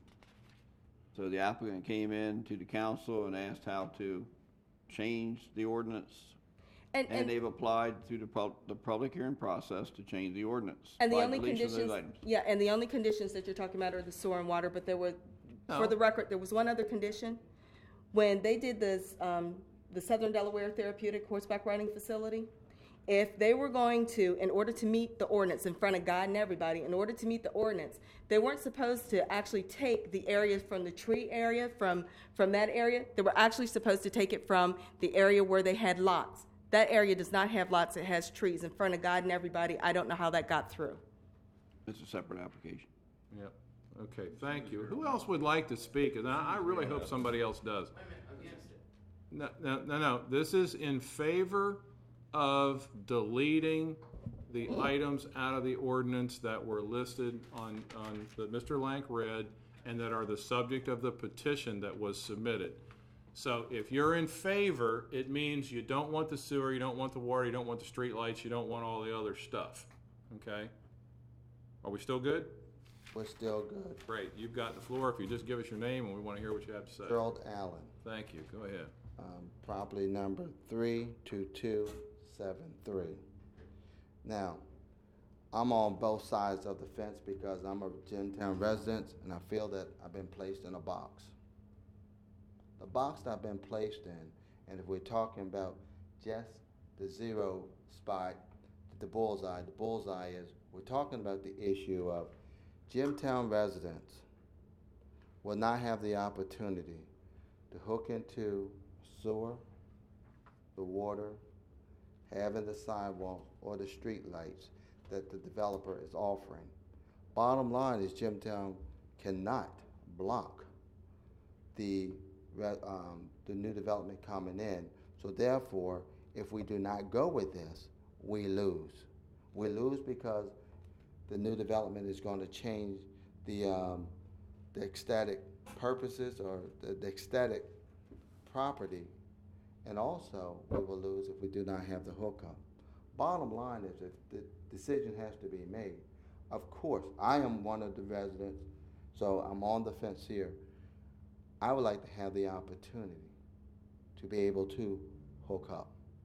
So the applicant came in to the council and asked how to change the ordinance. And, And and, they've applied through the pub, the public hearing process to change the ordinance. and the by only deletion of those conditions, items. yeah, and the only conditions that you're talking about are the sewer and water, but there were, No. for the record, there was one other condition. When they did this, um, the Southern Delaware Therapeutic Horseback Riding Facility, if they were going to, in order to meet the ordinance in front of God and everybody, in order to meet the ordinance, they weren't supposed to actually take the areas from the tree area, from, from that area. They were actually supposed to take it from the area where they had lots. That area does not have lots, it has trees in front of God and everybody. I don't know how that got through. It's a separate application. Yep. Okay, thank you. Who else would like to speak? And I I really hope somebody else does. No, no, no, no. This is in favor of deleting the items out of the ordinance that were listed on, on, that Mister Lank read, and that are the subject of the petition that was submitted. So if you're in favor, it means you don't want the sewer, you don't want the water, you don't want the street lights, you don't want all the other stuff. Okay? Are we still good? We're still good. Great. You've got the floor. If you just give us your name, and we want to hear what you have to say. Gerald Allen, Thank you. Go ahead. um, property number three two two seven three. Now, I'm on both sides of the fence because I'm a Jimtown resident and I feel that I've been placed in a box. The box that I've been placed in, and if we're talking about just the zero spot, the bullseye, the bullseye is, we're talking about the issue of Jimtown residents will not have the opportunity to hook into sewer, the water, having the sidewalk or the street lights that the developer is offering. Bottom line is Jimtown cannot block the, re- um, the new development coming in. So therefore, if we do not go with this, we lose. We lose because the new development is going to change the, um, the aesthetic purposes or the, the aesthetic property. And also, we will lose if we do not have the hookup. Bottom line is if the decision has to be made. Of course, I am one of the residents, so I'm on the fence here. I would like to have the opportunity to be able to hook up.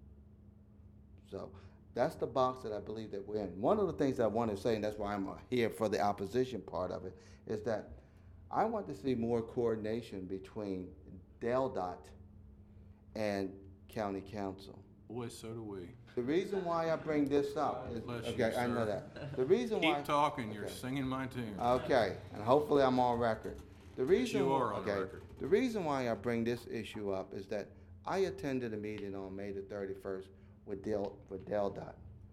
So that's the box that I believe that we're in. One of the things I want to say, and that's why I'm here for the opposition part of it, is that I want to see more coordination between DelDOT and County Council. Boy, so do we. The reason why I bring this up is, Bless you, okay, I know sir. that. The reason why. Keep talking. You're okay. singing my tune. Okay, and hopefully I'm on record. The reason you why- are on okay, record. The reason why I bring this issue up is that I attended a meeting on May the thirty-first with Del, with DelDOT.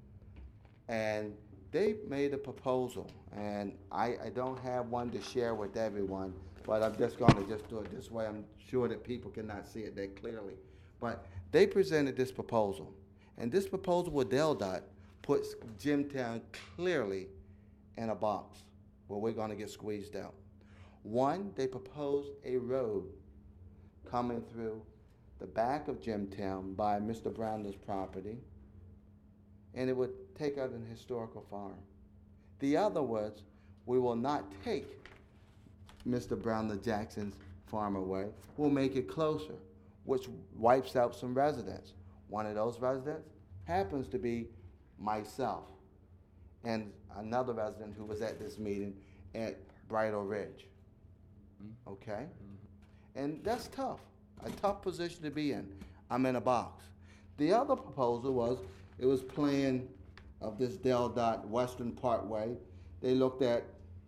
And they made a proposal, and I, I don't have one to share with everyone, but I'm just gonna just do it this way. I'm sure that people cannot see it that clearly. But they presented this proposal, and this proposal with DelDOT puts Jimtown clearly in a box where we're gonna get squeezed out. One, they proposed a road coming through the back of Jimtown by Mister Brownlow's property, and it would take out an historical farm. The other was, we will not take Mister Brownlee Jackson's farm away, we'll make it closer, which wipes out some residents. One of those residents happens to be myself and another resident who was at this meeting at Bridle Ridge. Okay? And that's tough, a tough position to be in. I'm in a box. The other proposal was, it was plan of this Del Dot Western Parkway. They looked at,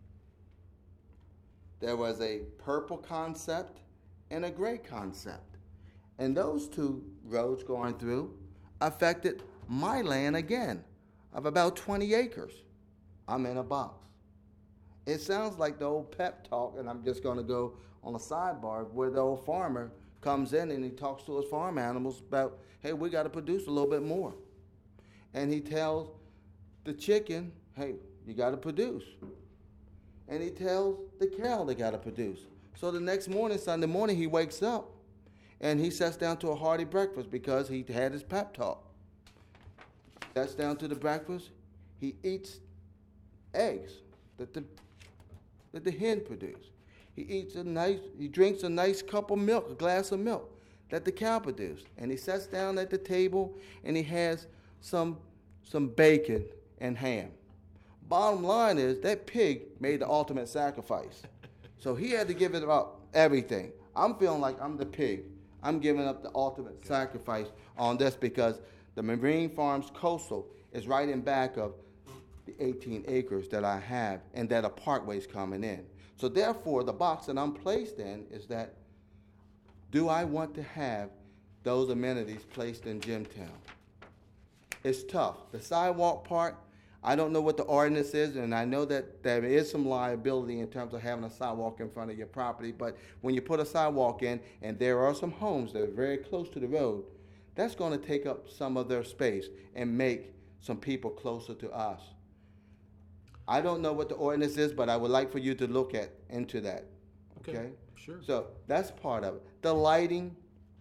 there was a purple concept and a gray concept. And those two roads going through affected my land again, of about twenty acres. I'm in a box. It sounds like the old pep talk, and I'm just gonna go on a sidebar, where the old farmer comes in and he talks to his farm animals about, hey, we gotta produce a little bit more. And he tells the chicken, hey, you gotta produce. And he tells the cow they gotta produce. So the next morning, Sunday morning, he wakes up and he sits down to a hearty breakfast because he had his pep talk. Sits down to the breakfast, he eats eggs that the that the hen produced. He eats a nice, he drinks a nice cup of milk, a glass of milk that the cow produced. And he sits down at the table and he has some some bacon and ham. Bottom line is, that pig made the ultimate sacrifice. So he had to give it up, everything. I'm feeling like I'm the pig. I'm giving up the ultimate sacrifice on this because the Marine Farms Coastal is right in back of the eighteen acres that I have and that a parkway's coming in. So therefore, the box that I'm placed in is that, do I want to have those amenities placed in Jimtown? It's tough. The sidewalk part, I don't know what the ordinance is, and I know that there is some liability in terms of having a sidewalk in front of your property, but when you put a sidewalk in, and there are some homes that are very close to the road, that's gonna take up some of their space and make some people closer to us. I don't know what the ordinance is, but I would like for you to look at, into that, okay? Okay, sure. So, that's part of it. The lighting,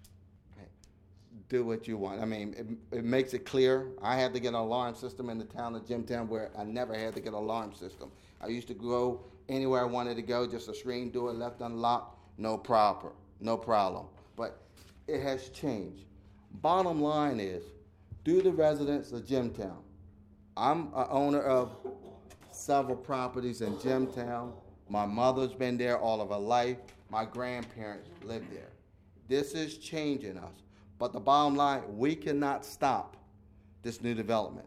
do what you want. I mean, it, it makes it clear. I had to get an alarm system in the town of Jimtown where I never had to get an alarm system. I used to go anywhere I wanted to go, just a screen door left unlocked, no proper, no problem. But it has changed. Bottom line is, do the residents of Jimtown. I'm an owner of several properties in Jimtown. My mother's been there all of her life. My grandparents lived there. This is changing us. But the bottom line, we cannot stop this new development.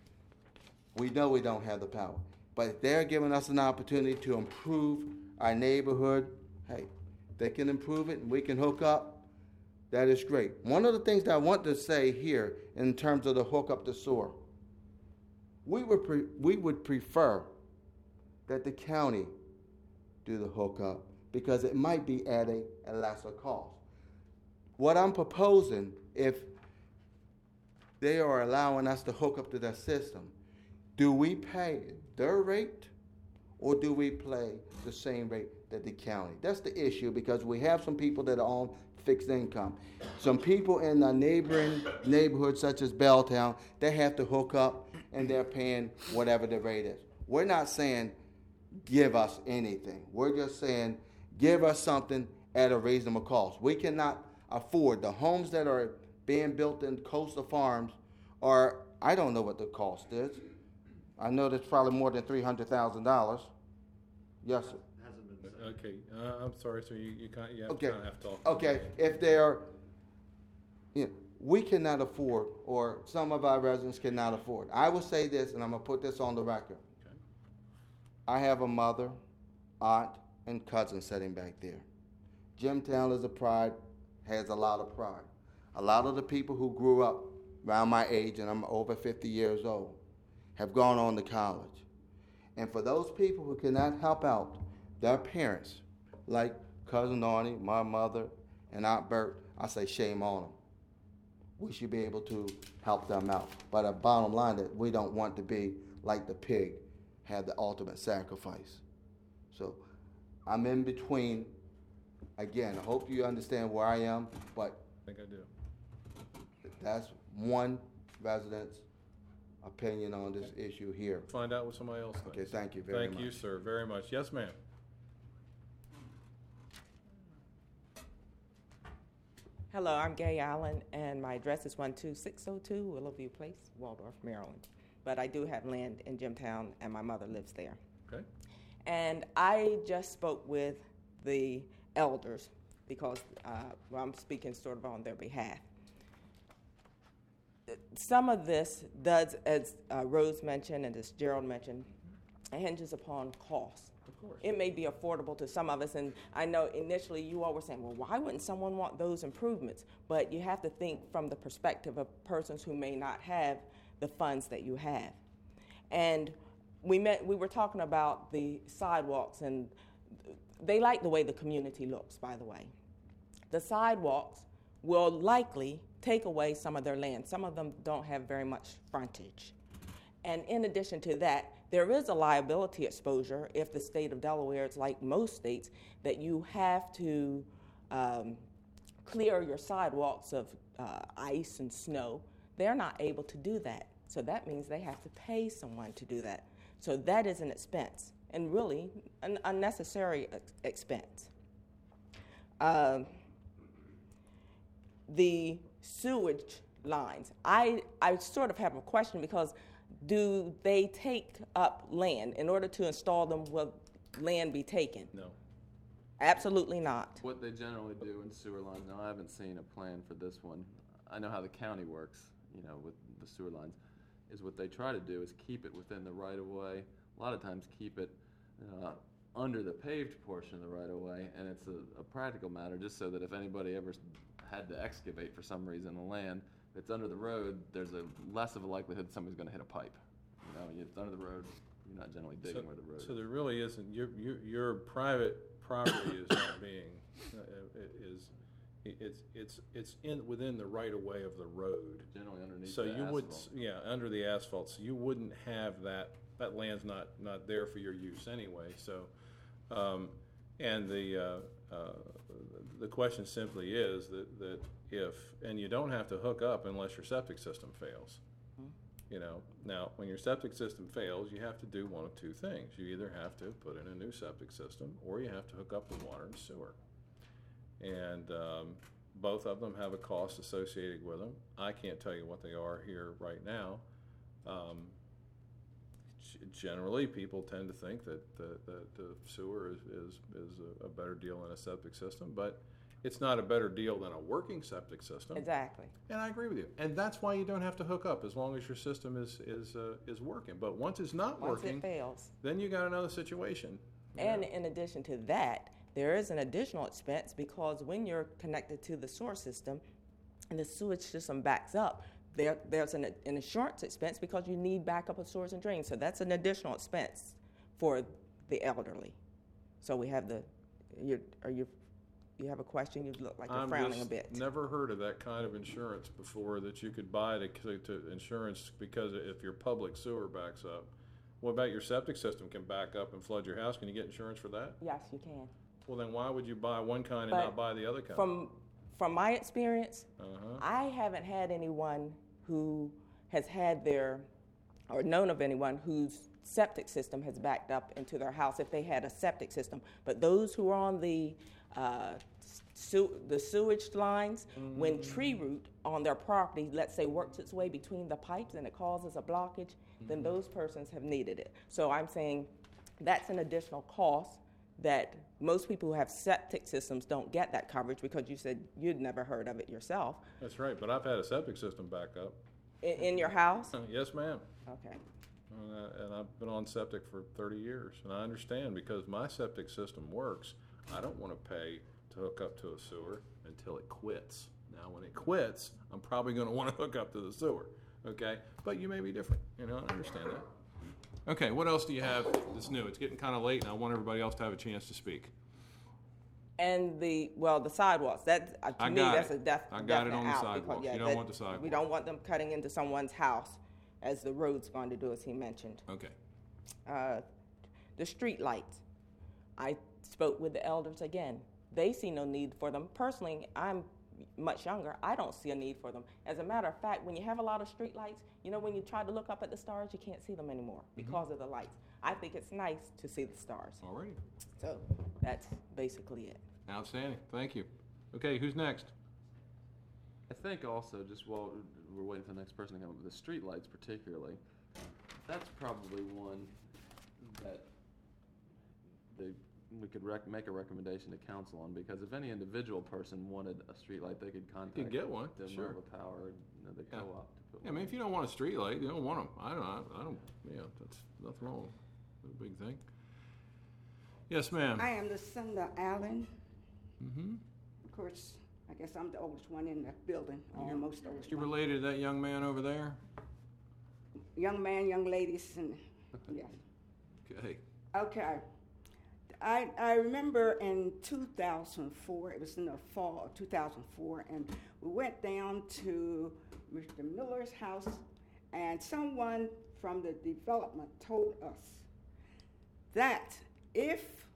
We know we don't have the power, but they're giving us an opportunity to improve our neighborhood. Hey, they can improve it and we can hook up. That is great. One of the things that I want to say here in terms of the hook up the sewer, we would, pre- we would prefer that the county do the hookup because it might be at a, a lesser cost. What I'm proposing, if they are allowing us to hook up to their system, do we pay their rate or do we pay the same rate that the county? That's the issue because we have some people that are on fixed income. Some people in the neighboring neighborhoods such as Belltown, they have to hook up and they're paying whatever the rate is. We're not saying give us anything. We're just saying give us something at a reasonable cost. We cannot afford the homes that are being built in coastal farms are, I don't know what the cost is. I know that's probably more than three hundred thousand dollars. Yes, sir. Okay, uh, I'm sorry, sir, you, you kind, you have Okay. to kind of have to talk. Okay, if they're, you know, we cannot afford, or some of our residents cannot afford. I will say this, and I'm gonna put this on the record. Okay. I have a mother, aunt, and cousin sitting back there. Jimtown is a pride, has a lot of pride. A lot of the people who grew up around my age, and I'm over fifty years old, have gone on to college. And for those people who cannot help out their parents, like Cousin Arnie, my mother, and Aunt Bert, I say shame on them. We should be able to help them out. But the bottom line that we don't want to be like the pig, have the ultimate sacrifice. So I'm in between. Again, I hope you understand where I am, but I think I do. that's one resident's opinion on this issue here. Find out what somebody else thinks. Okay, thank you very much. Thank you, sir, very much. Yes, ma'am. Hello, I'm Gay Allen, and my address is one two six oh two Willowview Place, Waldorf, Maryland. But I do have land in Jimtown, and my mother lives there. Okay. And I just spoke with the elders because uh, well, I'm speaking sort of on their behalf. Some of this does, as uh, Rose mentioned and as Gerald mentioned, hinges upon cost. Of course. It may be affordable to some of us, and I know initially you all were saying, well, why wouldn't someone want those improvements? But you have to think from the perspective of persons who may not have the funds that you have. And we met, we were talking about the sidewalks, and they like the way the community looks, by the way. The sidewalks will likely take away some of their land. Some of them don't have very much frontage. And in addition to that, there is a liability exposure if the state of Delaware, it's like most states, that you have to um, clear your sidewalks of uh, ice and snow. They're not able to do that. So that means they have to pay someone to do that. So that is an expense, and really an unnecessary ex- expense. Um, the sewage lines, I, I sort of have a question because do they take up land? In order to install them, will land be taken? No. Absolutely not. What they generally do in sewer lines, now I haven't seen a plan for this one. I know how the county works, you know, with the sewer lines, is what they try to do is keep it within the right-of-way. A lot of times keep it uh, under the paved portion of the right-of-way, and it's a, a practical matter just so that if anybody ever had to excavate for some reason the land, if it's under the road, there's a less of a likelihood somebody's going to hit a pipe. You know, it's under the road, you're not generally digging So- where the road So is. there really isn't, your, your, your private property is not being, uh, is, it's, it's, it's in, within the right-of-way of the road. Generally underneath So the you would, asphalt. yeah, under the asphalt, so you wouldn't have that, that land's not, not there for your use anyway, so, um, and the, uh, uh, the question simply is that, that if, and you don't have to hook up unless your septic system fails. You know, now, when your septic system fails, you have to do one of two things. You either have to put in a new septic system, or you have to hook up with water and sewer. And um, both of them have a cost associated with them. I can't tell you what they are here right now. Um, g- generally, people tend to think that the, the, the sewer is, is, is a, a better deal than a septic system, but it's not a better deal than a working septic system. Exactly. And I agree with you. And that's why you don't have to hook up as long as your system is is uh, is working. But once it's not Once working, it fails. then you got another situation. you And know. in addition to that, there is an additional expense because when you're connected to the sewer system and the sewage system backs up, there, there's an, an insurance expense because you need backup of sewers and drains. So that's an additional expense for the elderly. So we have the, you're, are you, you have a question? You look like you're I'm frowning a just bit. never heard of that kind of insurance before that you could buy to, to, to insurance because if your public sewer backs up. What about your septic system can back up and flood your house? Can you get insurance for that? Yes, you can. Well, then why would you buy one kind and But not buy the other kind? From, from my experience, Uh-huh. I haven't had anyone who has had their, or known of anyone whose septic system has backed up into their house if they had a septic system. But those who are on the uh, sew- the sewage lines, Mm-hmm. when tree root on their property, let's say, works its way between the pipes and it causes a blockage, Mm-hmm. then those persons have needed it. So I'm saying that's an additional cost that most people who have septic systems don't get that coverage because you said you'd never heard of it yourself. That's right, but I've had a septic system back up. In, in your house? Yes, ma'am. Okay. Uh, and I've been on septic for thirty years, and I understand because my septic system works. I don't want to pay to hook up to a sewer until it quits. Now, when it quits, I'm probably going to want to hook up to the sewer. Okay, but you may be different. You know, I understand that. Okay, what else do you have that's new? It's getting kind of late, and I want everybody else to have a chance to speak. And the, well, the sidewalks, that, uh, to I me, got that's it. a def- I got it definite on the out, sidewalks. because, yeah, You don't that- want the sidewalk. We don't want them cutting into someone's house, as the road's going to do, as he mentioned. Okay. Uh, the street lights, I spoke with the elders again. They see no need for them. Personally, I'm much younger. I don't see a need for them. As a matter of fact, when you have a lot of street lights, you know, when you try to look up at the stars, you can't see them anymore because of the lights. I think it's nice to see the stars. All right. So that's basically it. Outstanding. Thank you. Okay, who's next? I think also, just while we're waiting for the next person to come up with the streetlights particularly, that's probably one that they, we could rec- make a recommendation to council on, because if any individual person wanted a streetlight, they could contact You could get one, the sure. Mobile Power, you know, the Yeah. co-op to put Yeah, I one. mean, if you don't want a street light, you don't want them. I don't, I, I don't, yeah, that's nothing wrong. No big thing. Yes, ma'am. I am Lucinda Allen. Mm-hmm. Of course, I guess I'm the oldest one in the building, almost oldest You one. related to that young man over there? Young man, young ladies, and yes. Okay. Okay. I, I remember in two thousand four, it was in the fall of two thousand four, and we went down to Mister Miller's house, and someone from the development told us that if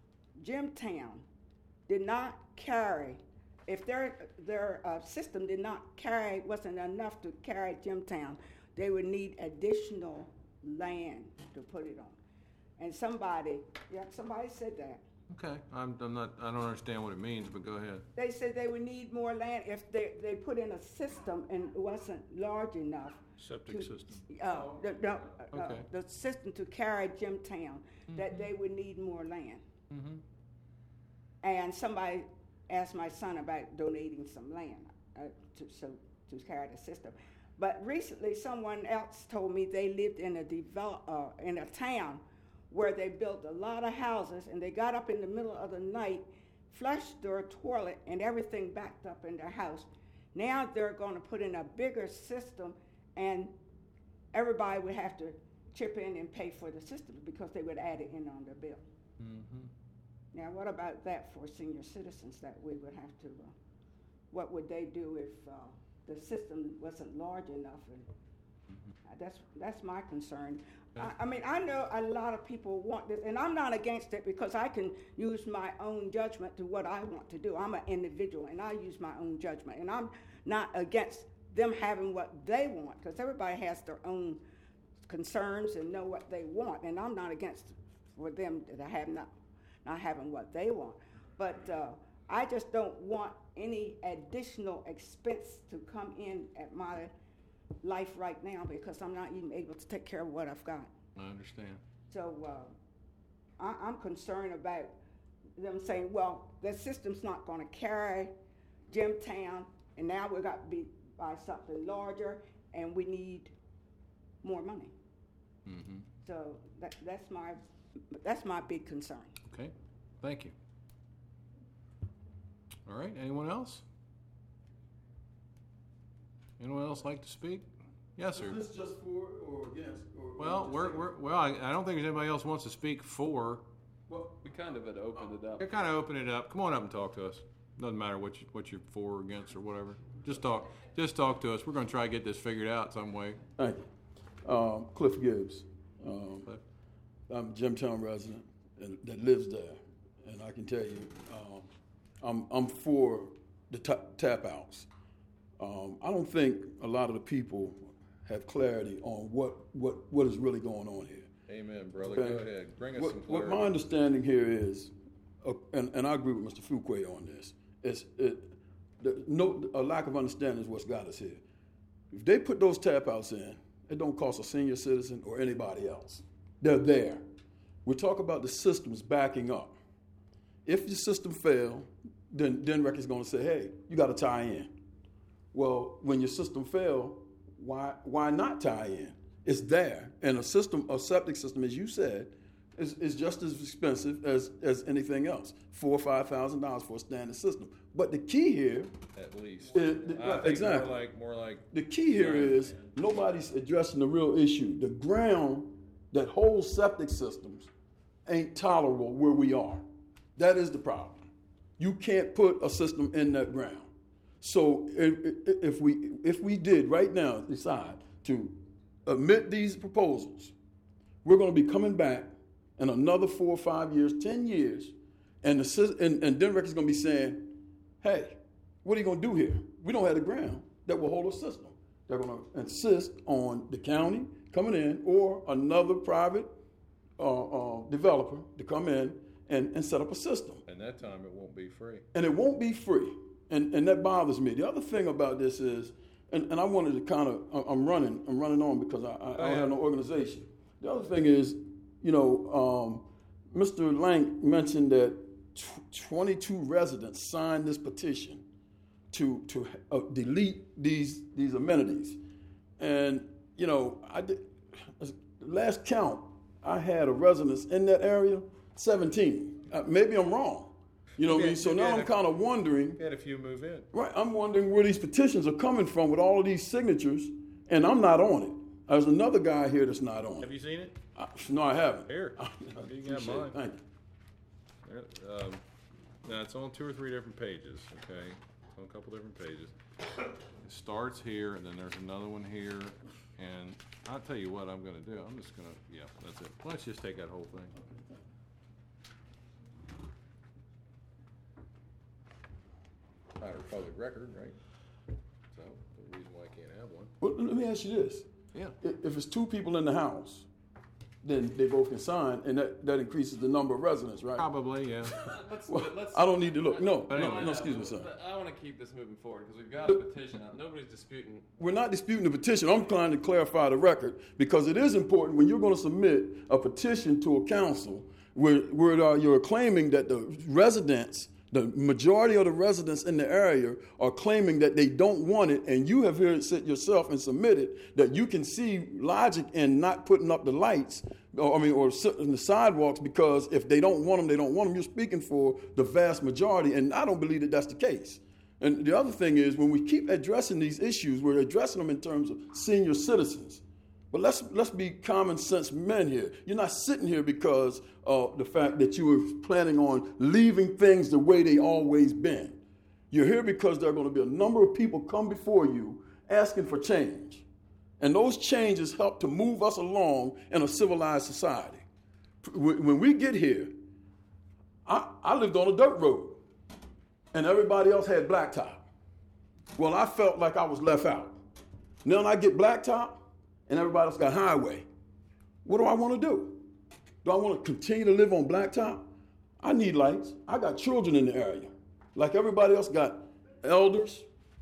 Jimtown did not carry, if their, their uh, system did not carry, wasn't enough to carry Jimtown, they would need additional land to put it on. And somebody, yeah, somebody said that. Okay, I'm, I'm not, I don't understand what it means, but go ahead. They said they would need more land if they, they put in a system and it wasn't large enough. Septic to- system. Uh, the, the, uh, Okay. the system to carry Jimtown, that they would need more land. Mm-hmm. And somebody asked my son about donating some land uh, to, so, to carry the system. But recently, someone else told me they lived in a develop, uh, in a town where they built a lot of houses, and they got up in the middle of the night, flushed their toilet, and everything backed up in their house. Now they're going to put in a bigger system, and everybody would have to chip in and pay for the system because they would add it in on their bill. Mm-hmm. Now, what about that for senior citizens that we would have to, uh, what would they do if uh, the system wasn't large enough? And uh, that's, that's my concern. I, I mean, I know a lot of people want this, and I'm not against it because I can use my own judgment to what I want to do. I'm an individual, and I use my own judgment, and I'm not against them having what they want, because everybody has their own concerns and know what they want, and I'm not against for them to have not, not having what they want. But uh, I just don't want any additional expense to come in at my life right now because I'm not even able to take care of what I've got. I understand. So uh, I, I'm concerned about them saying, well, the system's not going to carry Jimtown, and now we've got to be buy something larger, and we need more money. Mm-hmm. So that, that's my that's my big concern. Okay, thank you. All right, anyone else? Anyone else like to speak? Yes, sir. Is this just for or against? Or Well, we're, we're, well, I, I don't think there's anybody else who wants to speak for. Well, We kind of had opened it up. You're kind of open it up. Come on up and talk to us. Doesn't matter what you, what you're for or against or whatever. Just talk, just talk to us. We're gonna try to get this figured out some way. thank you. Um, Cliff Gibbs. Um, I'm a Jimtown resident and, that lives there, and I can tell you, um, I'm I'm for the ta- tap outs. Um, I don't think a lot of the people have clarity on what what what is really going on here. Amen, brother. Okay. Go ahead. Bring us What, some what clarity. my understanding here is, uh, and, and I agree with Mister Fuquay on this, is it, the, no, a lack of understanding is what's got us here. If they put those tap outs in, it don't cost a senior citizen or anybody else. They're there. We talk about the systems backing up. If the system fail, then DenRec is going to say, hey, you got to tie in. Well, when your system fail, why why not tie in? It's there, and a system, a septic system, as you said, is, is just as expensive as, as anything else. Four or five thousand dollars for a standard system. But the key here, At least. is, I think exactly. more like, more like. The key here is nobody's addressing the real issue. The ground that holds septic systems ain't tolerable where we are. That is the problem. You can't put a system in that ground. So if, if we if we did right now decide to admit these proposals, we're going to be coming back in another four or five years, ten years, and the and, and DenRec is going to be saying, "Hey, what are you going to do here? We don't have the ground that will hold a system." They're going to insist on the county coming in or another private uh, uh, developer to come in and, and set up a system. And that time it won't be free. And it won't be free. And, and that bothers me. The other thing about this is, and, and I wanted to kind of, I'm running, I'm running on because I, I, I don't have no organization. The other thing is, you know, um, Mister Lank mentioned that twenty-two residents signed this petition to to uh, delete these these amenities, and you know, I did, last count I had of residents in that area seventeen. Uh, maybe I'm wrong, you know what I mean. So now I'm kind of wondering. You had a few move in. Right, I'm wondering where these petitions are coming from with all of these signatures, and I'm not on it. There's another guy here that's not on it. Have you seen it? I, no, I haven't. Here, I, I you got appreciate it. mine. Thank you. There, um, now it's on two or three different pages. Okay, it's on a couple different pages. It starts here, and then there's another one here, and I'll tell you what I'm going to do. I'm just going to, yeah, that's it. Why don't you just take that whole thing? Matter of public record, right? So the reason why I can't have one. Well, let me ask you this. Yeah. If, if it's two people in the house, then they both can sign, and that, that increases the number of residents, right? Probably, yeah. Let's, Well, let's, I don't need to look. No, I no, know, no, excuse me, sir. but I want to keep this moving forward because we've got a petition out. Nobody's disputing. We're not disputing the petition. I'm trying to clarify the record because it is important when you're going to submit a petition to a council where, where uh, you're claiming that the residents, the majority of the residents in the area are claiming that they don't want it, and you have here sit yourself and submitted that you can see logic in not putting up the lights, or, I mean, or sitting the sidewalks because if they don't want them, they don't want them. You're speaking for the vast majority, and I don't believe that that's the case. And the other thing is, when we keep addressing these issues, we're addressing them in terms of senior citizens. But let's let's be common sense men here. You're not sitting here because of the fact that you were planning on leaving things the way they always been. You're here because there are going to be a number of people come before you asking for change. And those changes help to move us along in a civilized society. When we get here, I, I lived on a dirt road, and everybody else had blacktop. Well, I felt like I was left out. Now I get blacktop, and everybody else got highway. What do I want to do? Do I want to continue to live on blacktop? I need lights. I got children in the area. Like everybody else got elders,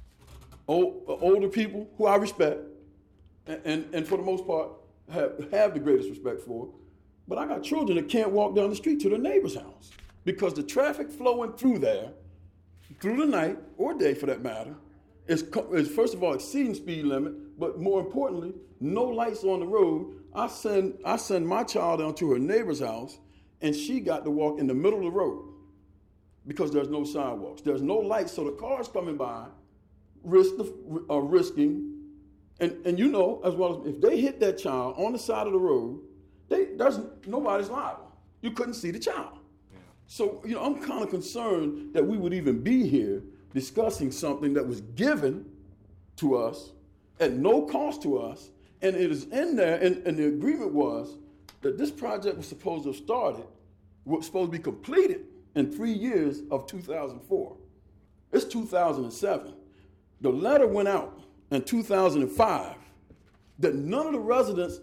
old, older people who I respect, and, and, and for the most part have, have the greatest respect for. But I got children that can't walk down the street to their neighbor's house because the traffic flowing through there, through the night or day for that matter, is, is first of all exceeding speed limit, but more importantly, no lights on the road. I send I send my child down to her neighbor's house, and she got to walk in the middle of the road because there's no sidewalks. There's no lights, so the cars coming by risk the, are risking. And and you know as well as if they hit that child on the side of the road, they there's nobody's liable. You couldn't see the child. Yeah. So you know I'm kind of concerned that we would even be here discussing something that was given to us at no cost to us, and it is in there, and, and the agreement was that this project was supposed to have started, was supposed to be completed in three years of two thousand four. It's two thousand seven. The letter went out in two thousand five that none of the residents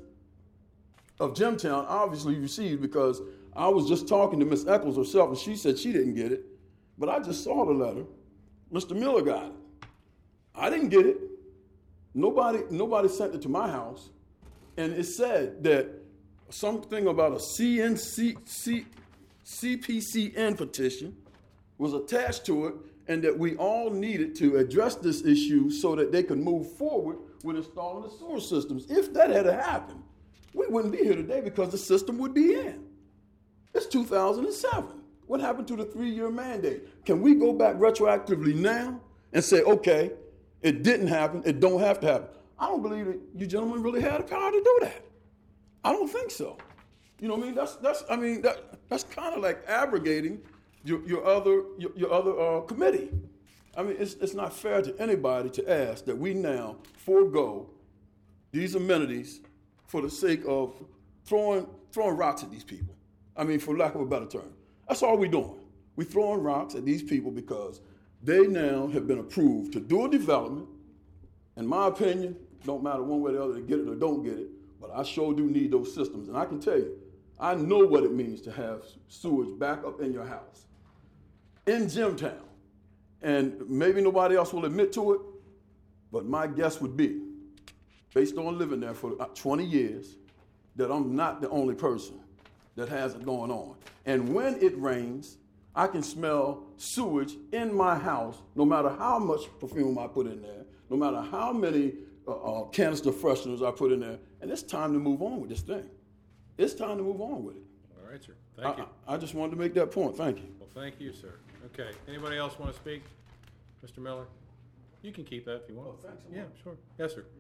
of Jimtown obviously received because I was just talking to Miss Eccles herself, and she said she didn't get it, but I just saw the letter. Mister Miller got it. I didn't get it. Nobody, nobody sent it to my house, and it said that something about a C N C, C, C P C N petition was attached to it, and that we all needed to address this issue so that they could move forward with installing the sewer systems. If that had happened, we wouldn't be here today because the system would be in. It's two thousand seven. What happened to the three-year mandate? Can we go back retroactively now and say, okay, it didn't happen, it don't have to happen? I don't believe that you gentlemen really had the power to do that. I don't think so. You know what I mean? That's that's I mean that that's kind of like abrogating your your other your, your other uh, committee. I mean, it's it's not fair to anybody to ask that we now forego these amenities for the sake of throwing throwing rocks at these people. I mean, for lack of a better term. That's all we're doing. We're throwing rocks at these people because they now have been approved to do a development. In my opinion, don't matter one way or the other, they get it or don't get it, but I sure do need those systems. And I can tell you, I know what it means to have sewage back up in your house, in Jimtown. And maybe nobody else will admit to it, but my guess would be, based on living there for twenty years, that I'm not the only person that has it going on. And when it rains, I can smell sewage in my house, no matter how much perfume I put in there, no matter how many uh, uh, canister fresheners I put in there, and it's time to move on with this thing. It's time to move on with it. All right, sir. Thank I, you. I just wanted to make that point. Thank you. Well, thank you, sir. Okay, anybody else want to speak? Mister Miller? You can keep that if you want. Oh, thanks a Yeah, lot. sure. Yes, sir.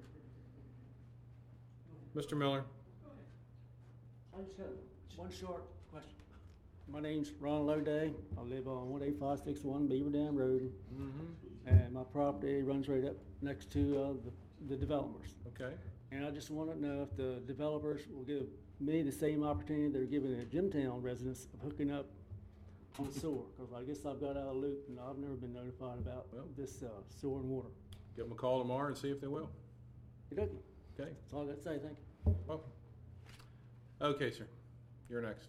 Mister Miller? I just got one short question. My name's Ron Loday. I live on one eight five six one Beaver Dam Road. Mm-hmm. And my property runs right up next to uh, the, the developers. Okay. And I just want to know if the developers will give me the same opportunity they're giving the Jimtown residents of hooking up on sewer. Because I guess I've got out of the loop and I've never been notified about Well. this uh, sewer and water. Give them a call tomorrow and see if they will. Okay. Okay. That's all I got to say. Thank you. Welcome. Okay, sir. You're next.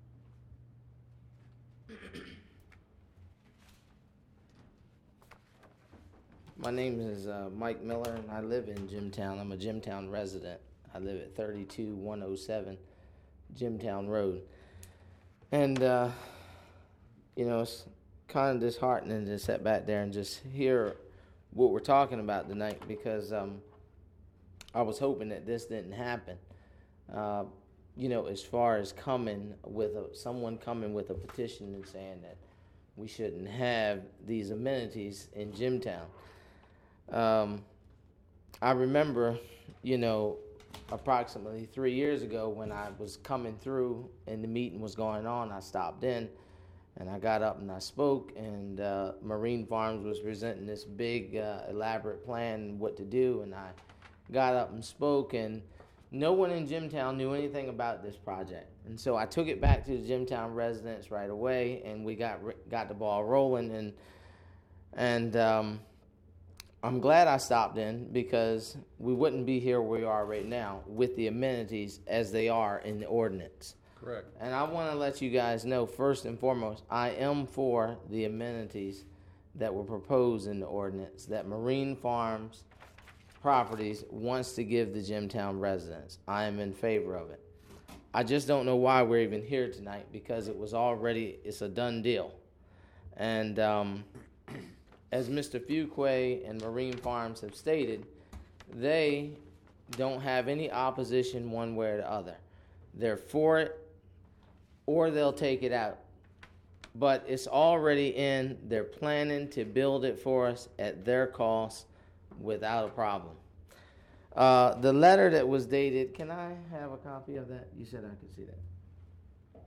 My name is uh, Mike Miller, and I live in Jimtown. I'm a Jimtown resident. I live at thirty-two one oh seven Jimtown Road. And, uh, you know, it's kind of disheartening to sit back there and just hear what we're talking about tonight, because um, I was hoping that this didn't happen. Uh, you know, as far as coming with a, someone coming with a petition and saying that we shouldn't have these amenities in Jimtown. Um, I remember, you know, approximately three years ago when I was coming through and the meeting was going on, I stopped in and I got up and I spoke, and uh, Marine Farms was presenting this big, uh, elaborate plan what to do, and I got up and spoke, and no one in Jimtown knew anything about this project. And so I took it back to the Jimtown residents right away, and we got got the ball rolling, and and um, I'm glad I stopped in, because we wouldn't be here where we are right now with the amenities as they are in the ordinance. Correct. And I want to let you guys know, first and foremost, I am for the amenities that were proposed in the ordinance that Marine Farms Properties wants to give the Jimtown residents. I am in favor of it. I just don't know why we're even here tonight, because it was already, it's a done deal. And um, as Mister Fuquay and Marine Farms have stated, they don't have any opposition one way or the other. They're for it, or they'll take it out. But it's already in, they're planning to build it for us at their cost without a problem. Uh, the letter that was dated, can I have a copy of that? You said I could see that.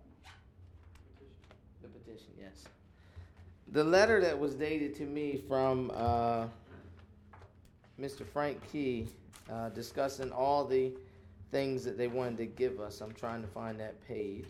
The petition, yes. The letter that was dated to me from uh, Mister Frank Key, uh, discussing all the things that they wanted to give us. I'm trying to find that page.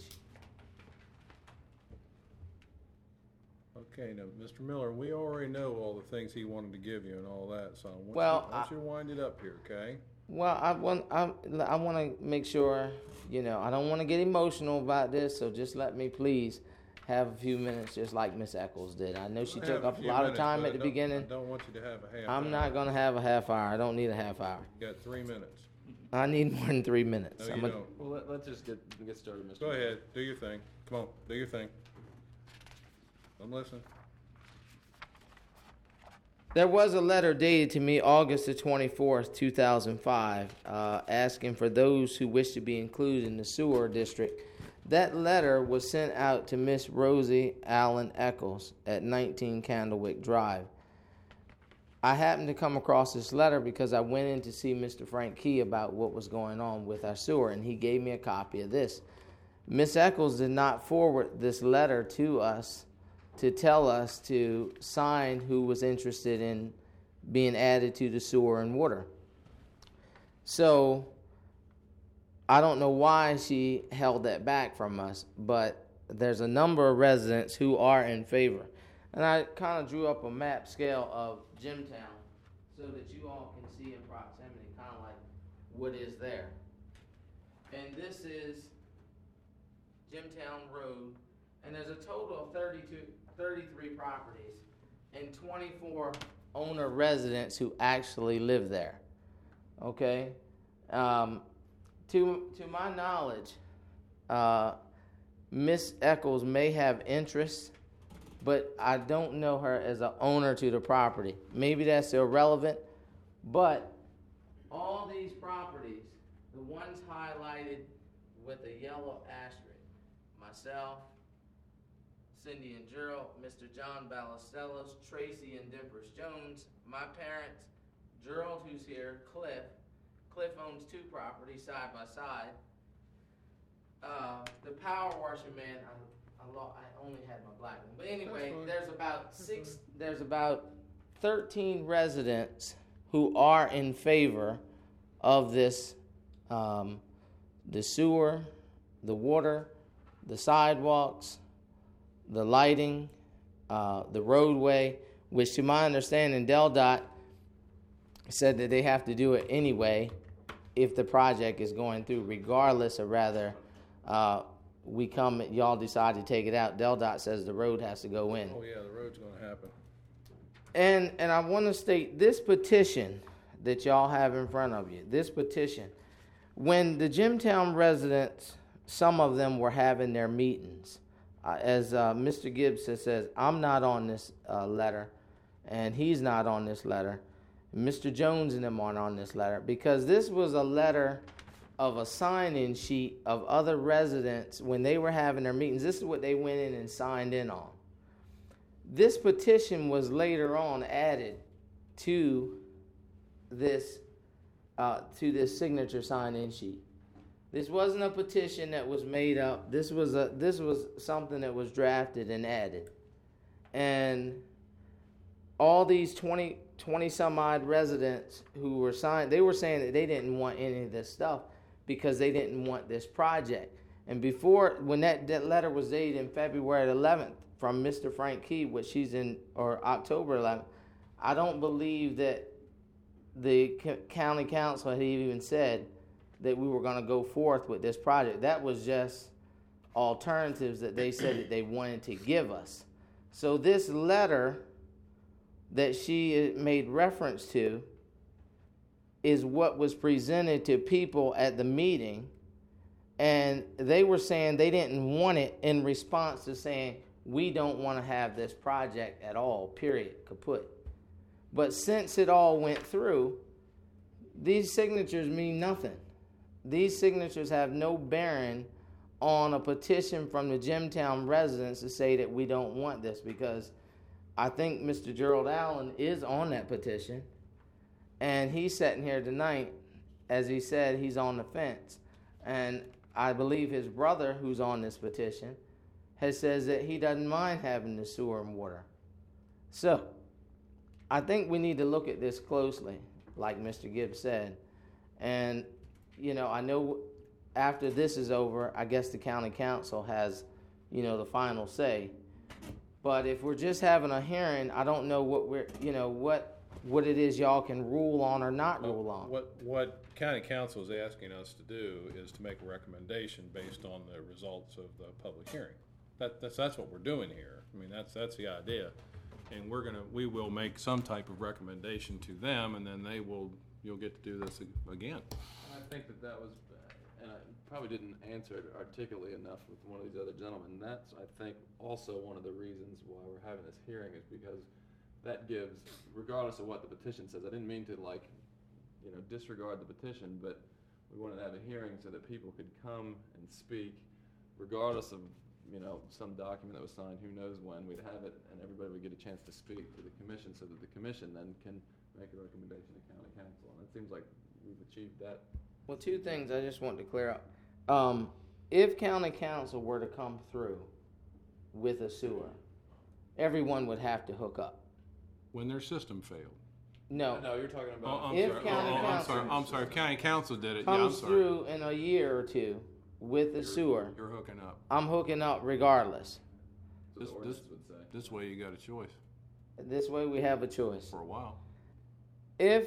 Okay, now, Mister Miller, we already know all the things he wanted to give you and all that, so I want Well, you, I want I- you to wind it up here, okay? Well, I want I, I want to make sure, you know, I don't want to get emotional about this, so just let me please have a few minutes, just like Miss Eccles did. I know she Have took a up a few lot of minutes, time but at I the don't- beginning. I don't want you to have a half I'm hour. not going to have a half hour. I don't need a half hour. You got three minutes. I need more than three minutes. No, I'm you a- don't. Well, let, let's just get, get started, Mister Go Miller. ahead, do your thing. Come on, do your thing. I'm listening. There was a letter dated to me August the twenty-fourth, two thousand five, uh, asking for those who wish to be included in the sewer district. That letter was sent out to Miss Rosie Allen Eccles at nineteen Candlewick Drive. I happened to come across this letter because I went in to see Mister Frank Key about what was going on with our sewer, and he gave me a copy of this. Miss Eccles did not forward this letter to us to tell us to sign who was interested in being added to the sewer and water. So I don't know why she held that back from us, but there's a number of residents who are in favor. And I kind of drew up a map scale of Jimtown so that you all can see in proximity kind of like what is there. And this is Jimtown Road, and there's a total of thirty-two, thirty-three properties and twenty-four owner residents who actually live there. Okay? Um, to, to my knowledge, uh, Miss Eccles may have interest, but I don't know her as an owner to the property. Maybe that's irrelevant, but all these properties, the ones highlighted with a yellow asterisk, myself, Cindy and Gerald, Mister John Ballesteros, Tracy and Dimpers Jones, my parents, Gerald who's here, Cliff. Cliff owns two properties side by side. Uh, the power washer man, I, I, lo- I only had my black one. But anyway, there's about six, there's about thirteen residents who are in favor of this, um, the sewer, the water, the sidewalks, the lighting, uh, the roadway, which to my understanding, DelDOT said that they have to do it anyway if the project is going through, regardless of rather uh, we come, y'all decide to take it out. DelDOT says the road has to go in. Oh, yeah, the road's gonna happen. And and I want to state this petition that y'all have in front of you, this petition, when the Jimtown residents, some of them were having their meetings, uh, as uh, Mister Gibbs says, I'm not on this uh, letter, and he's not on this letter. Mister Jones and them aren't on this letter, because this was a letter of a sign-in sheet of other residents when they were having their meetings. This is what they went in and signed in on. This petition was later on added to this uh, to this signature sign-in sheet. This wasn't a petition that was made up. This was a this was something that was drafted and added. And all these twenty, twenty some odd residents who were signed, they were saying that they didn't want any of this stuff because they didn't want this project. And before, when that, that letter was dated in February eleventh from Mister Frank Key, which he's in, or October eleventh, I don't believe that the c- county council had even said that we were going to go forth with this project. That was just alternatives that they said that they wanted to give us. So this letter that she made reference to is what was presented to people at the meeting, and they were saying they didn't want it in response to saying, we don't want to have this project at all, period, kaput. But since it all went through, these signatures mean nothing. These signatures have no bearing on a petition from the Jimtown residents to say that we don't want this, because I think Mister Gerald Allen is on that petition, and he's sitting here tonight, as he said, he's on the fence. And I believe his brother, who's on this petition, has says that he doesn't mind having the sewer and water. So I think we need to look at this closely, like Mister Gibbs said. And, you know, I know after this is over, I guess the county council has, you know, the final say. But if we're just having a hearing, I don't know what we're, you know, what what it is y'all can rule on or not rule on. What, what county council is asking us to do is to make a recommendation based on the results of the public hearing. That, that's, that's what we're doing here. I mean, that's, that's the idea. And we're gonna, we will make some type of recommendation to them, and then they will, you'll get to do this again. I think that that was, and I probably didn't answer it articulately enough with one of these other gentlemen. That's, I think, also one of the reasons why we're having this hearing, is because that gives, regardless of what the petition says, I didn't mean to, like, you know, disregard the petition, but we wanted to have a hearing so that people could come and speak, regardless of, you know, some document that was signed, who knows when, we'd have it, and everybody would get a chance to speak to the commission, so that the commission then can make a recommendation to county council. And it seems like we've achieved that. Well, two things I just want to clear up. Um, if county council were to come through with a sewer, everyone would have to hook up. When their system failed. No. No, you're talking Oh, about. I'm If sorry. county Oh, oh, I'm council- sorry. I'm sorry. If county council did it, yeah, I'm Comes sorry. through in a year or two with the sewer, You're hooking up. I'm hooking up regardless. So This, the this, ordinance would say. this way you got a choice This way we have a choice. for a while. If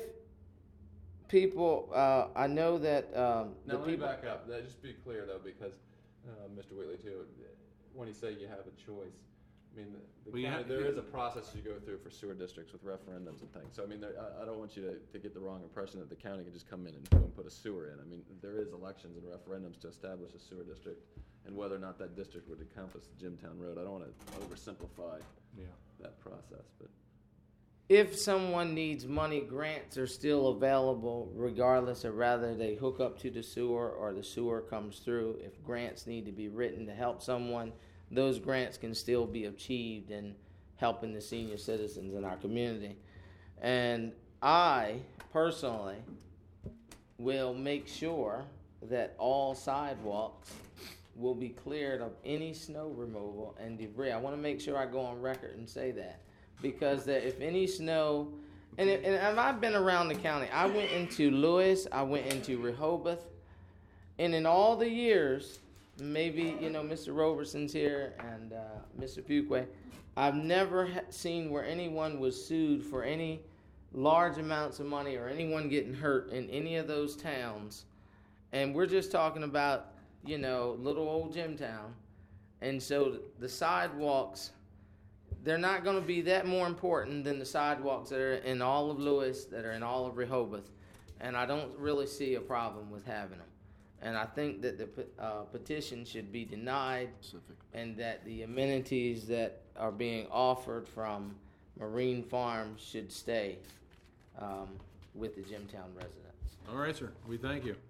people, uh, I know that um, the Now, let me people. back up. That, just be clear, though, because uh, Mister Whitley, too, when he say you have a choice, I mean, the, the Well, you county, have- there is a process you go through for sewer districts with referendums and things. So I mean, there, I, I don't want you to, to get the wrong impression that the county can just come in and boom, put a sewer in. I mean, there is elections and referendums to establish a sewer district, and whether or not that district would encompass Jimtown Road. I don't want to oversimplify Yeah. that process, but. If someone needs money, grants are still available regardless of whether they hook up to the sewer or the sewer comes through. If grants need to be written to help someone, those grants can still be achieved in helping the senior citizens in our community. And I personally will make sure that all sidewalks will be cleared of any snow removal and debris. I want to make sure I go on record and say that. Because that if any snow, and, it, and if I've been around the county, I went into Lewis, I went into Rehoboth, and in all the years, maybe, you know, Mister Roberson's here and uh, Mister Fuqua, I've never ha- seen where anyone was sued for any large amounts of money or anyone getting hurt in any of those towns. And we're just talking about, you know, little old Jimtown. And so the sidewalks, they're not going to be that more important than the sidewalks that are in all of Lewis, that are in all of Rehoboth. And I don't really see a problem with having them. And I think that the uh, petition should be denied, and that the amenities that are being offered from Marine Farm should stay um, with the Jimtown residents. All right, sir. We thank you.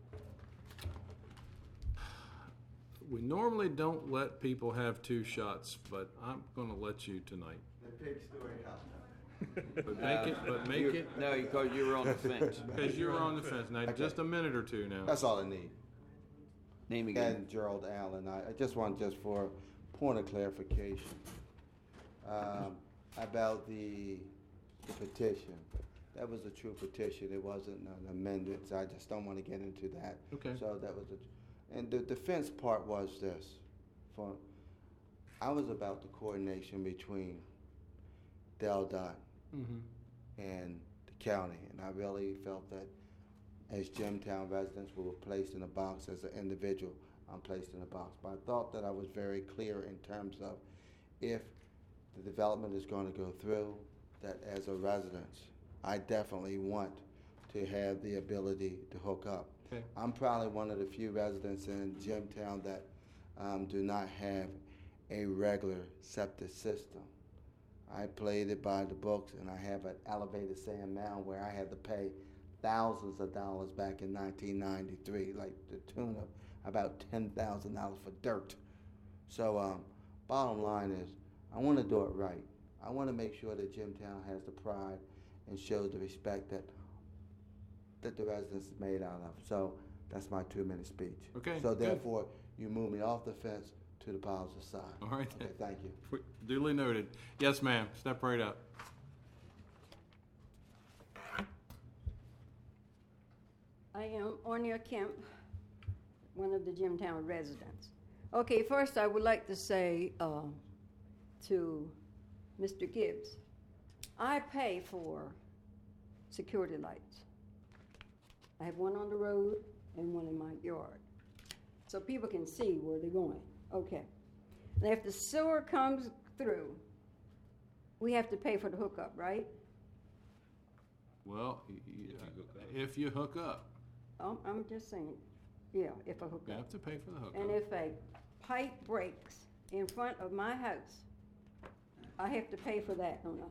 We normally don't let people have two shots, but I'm going to let you tonight. The pig story house. But make it, but make You- it. No, because you were on the fence. Because you were on the fence. Now, Okay. just a minute or two now. That's all I need. Name again. And Gerald Allen. I, I just want, just for point of clarification, um, about the, the petition. That was a true petition. It wasn't an amendment. So I just don't want to get into that. Okay. So that was a, and the defense part was this. For, I was about the coordination between Del Dot Mm-hmm. and the county, and I really felt that as Jimtown residents, we were placed in a box. As an individual, I'm placed in a box. But I thought that I was very clear in terms of if the development is going to go through, that as a resident, I definitely want to have the ability to hook up. Okay. I'm probably one of the few residents in Jimtown that um, do not have a regular septic system. I played it by the books, and I have an elevated sand mound where I had to pay thousands of dollars back in nineteen ninety-three, like the tune of about ten thousand dollars for dirt. So um, bottom line is, I want to do it right. I want to make sure that Jimtown has the pride and shows the respect that that the residents is made out of. So that's my two-minute speech. Okay, So good. therefore, you move me off the fence to the positive side. All right. Okay, thank you. Duly noted. Yes, ma'am. Step right up. I am Ornia Kemp, one of the Jimtown residents. Okay, first I would like to say uh, to Mister Gibbs, I pay for security lights. I have one on the road and one in my yard, so people can see where they're going. Okay. Now, if the sewer comes through, we have to pay for the hookup, right? Well, y- y- if you hook up, Um, I'm just saying, yeah, if I hook you up. have to pay for the hookup. And if a pipe breaks in front of my house, I have to pay for that, don't I?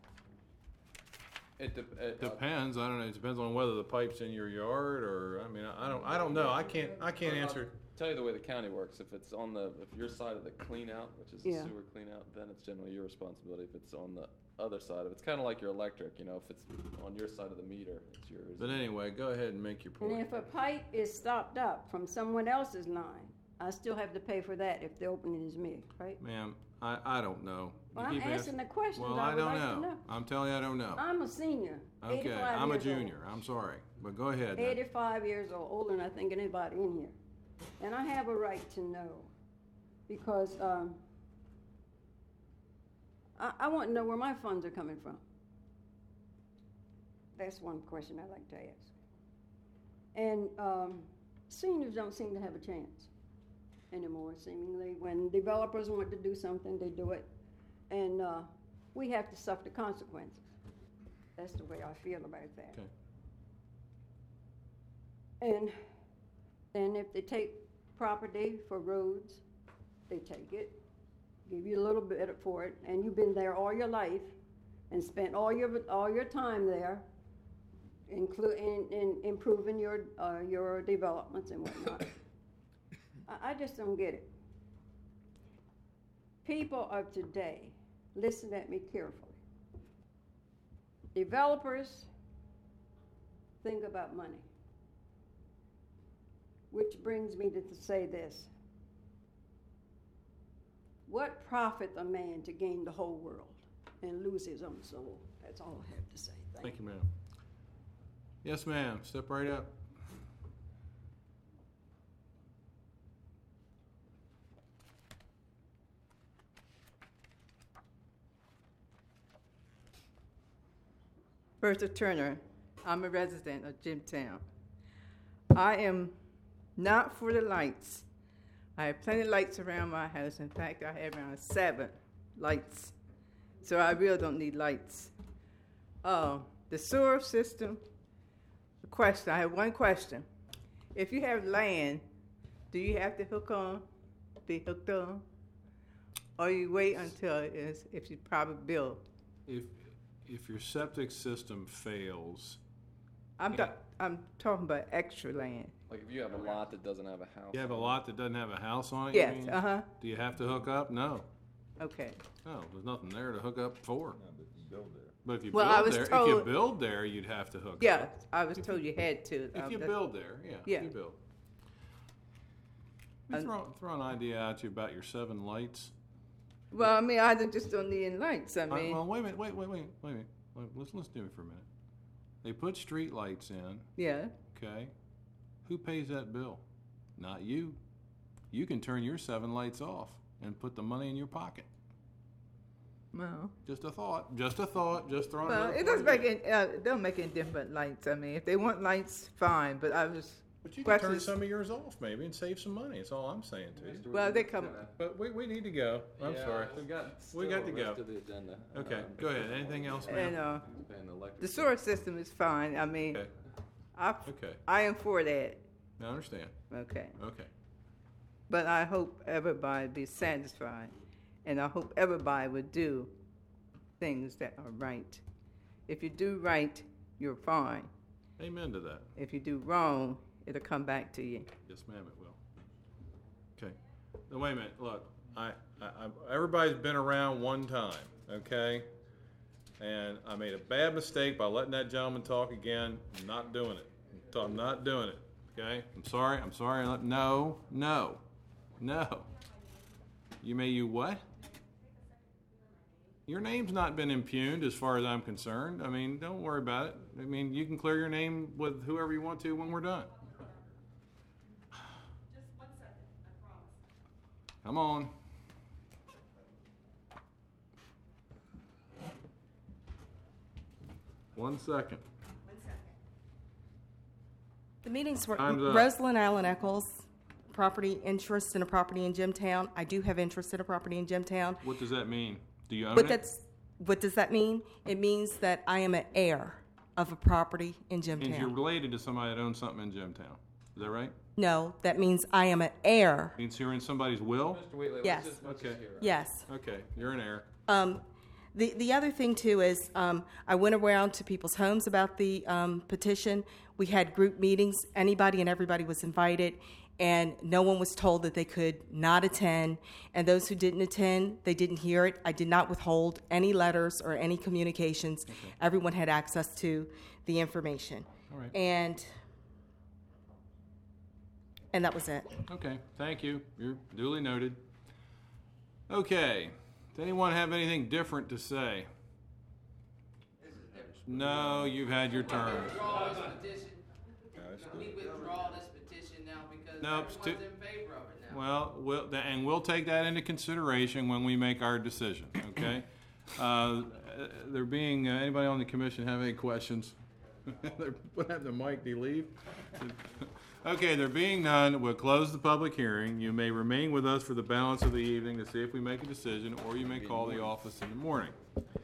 It, de- it Depends. I don't know. It depends on whether the pipe's in your yard or, I mean, I don't, I don't know. I can't, I can't I'll answer. Tell you the way the county works. If it's on the, if your side of the clean out, which is the Yeah. sewer clean out, then it's generally your responsibility. If it's on the other side of it, it's kind of like your electric, you know, if it's on your side of the meter, it's yours. But anyway, go ahead and make your And point. if a pipe is stopped up from someone else's line, I still have to pay for that if the opening is me, right? Ma'am, I, I don't know. You Well, I'm keep asking asking- the questions Well, I I would don't like to know. know. I'm telling you, I don't know. I'm a senior, Okay, eighty-five I'm a years old. junior. I'm sorry, but go ahead. now. eighty-five years old, older than I think anybody in here. And I have a right to know because um, I, I want to know where my funds are coming from. That's one question I'd like to ask. And um, seniors don't seem to have a chance anymore, seemingly. When developers want to do something, they do it. and uh, we have to suffer the consequences. That's the way I feel about that. Okay. And then if they take property for roads, they take it, give you a little bit for it, and you've been there all your life and spent all your all your time there, include in, in improving your uh, your developments and whatnot. I, I just don't get it. People of today, listen at me carefully. Developers think about money. Which brings me to say this. What profit a man to gain the whole world and lose his own soul? That's all I have to say. Thank, Thank you, ma'am. Yes, ma'am. Step right up. Bertha Turner. I'm a resident of Jimtown. I am not for the lights. I have plenty of lights around my house. In fact, I have around seven lights. So I really don't need lights. Uh, the sewer system, the question, I have one question. If you have land, do you have to hook on, be hooked on? Or you wait until it's, if you probably build? If, if your septic system fails, I'm, ta- I'm talking about extra land. Like if you have a lot that doesn't have a house. you have a lot that doesn't have a house on it? you Yes, mean? uh-huh. Do you have to hook up? No. Okay. No, there's nothing there to hook up for. But if you Well, I build was there, if told- you build there, you'd have to hook Yeah, up. I was told you had to. If Um, you that- build there, yeah, Yeah. you build. Let me throw, throw an idea at you about your seven lights. Well, I mean, I don't- just don't need any lights. I Uh, mean, well, wait a minute, wait, wait, wait, wait a minute. Wait, Listen, listen to me for a minute. They put street lights in, yeah. okay? Who pays that bill? Not you. You can turn your seven lights off and put the money in your pocket. Well, Just a thought, just a thought, just throwing well, another it thought doesn't at make you. any, uh, it don't make any different lights. I mean, if they want lights, fine. But I was. But you can turn questions- some of yours off maybe and save some money. That's all I'm saying to you. Well, they come. But we, we need to go. I'm Yeah, sorry. we got We still got to the go. rest of the agenda. Okay, Um, go ahead. Anything else, ma'am? And uh, And electric the sewer system is fine. I mean, Okay. I Okay. I am for that. I understand. Okay. Okay. But I hope everybody be satisfied, and I hope everybody would do things that are right. If you do right, you're fine. Amen to that. If you do wrong, it'll come back to you. Yes, ma'am, it will. Okay. Now, wait a minute. Look, I, I, I, everybody's been around one time, okay? And I made a bad mistake by letting that gentleman talk again. I'm not doing it. So I'm not doing it, okay? I'm sorry. I'm sorry. No, no, no. You may you what? Your name's not been impugned as far as I'm concerned. I mean, don't worry about it. I mean, you can clear your name with whoever you want to when we're done. Come on. One second. The meetings were, Time's up. Rosalind Allen Eccles, property interest in a property in Jimtown. I do have interest in a property in Jimtown. What does that mean? Do you own But it? that's, what does that mean? It means that I am an heir of a property in Means you're Jimtown. related to somebody that owns something in Jimtown. Is that right? No, that means I am an heir. Means you're in somebody's will? Mister Wheatley, Yes. let's just, let's Okay. just hear it. Yes. Okay, you're an heir. Um, the, the other thing, too, is um, I went around to people's homes about the um, petition. We had group meetings. Anybody and everybody was invited, and no one was told that they could not attend. And those who didn't attend, they didn't hear it. I did not withhold any letters or any communications. Everyone had access to the information. All right. And and that was it. Okay, thank you. You're duly noted. Okay, does anyone have anything different to say? No, you've had your turn. Withdraw this petition. We withdraw this petition now because Nope, everyone's sti- in favor of it now. Well, we'll, th- and we'll take that into consideration when we make our decision, okay? Uh, there being, uh, anybody on the commission have any questions? What happened to Mike? Did he leave? Okay, there being none, we'll close the public hearing. You may remain with us for the balance of the evening to see if we make a decision, or you may call the office in the morning.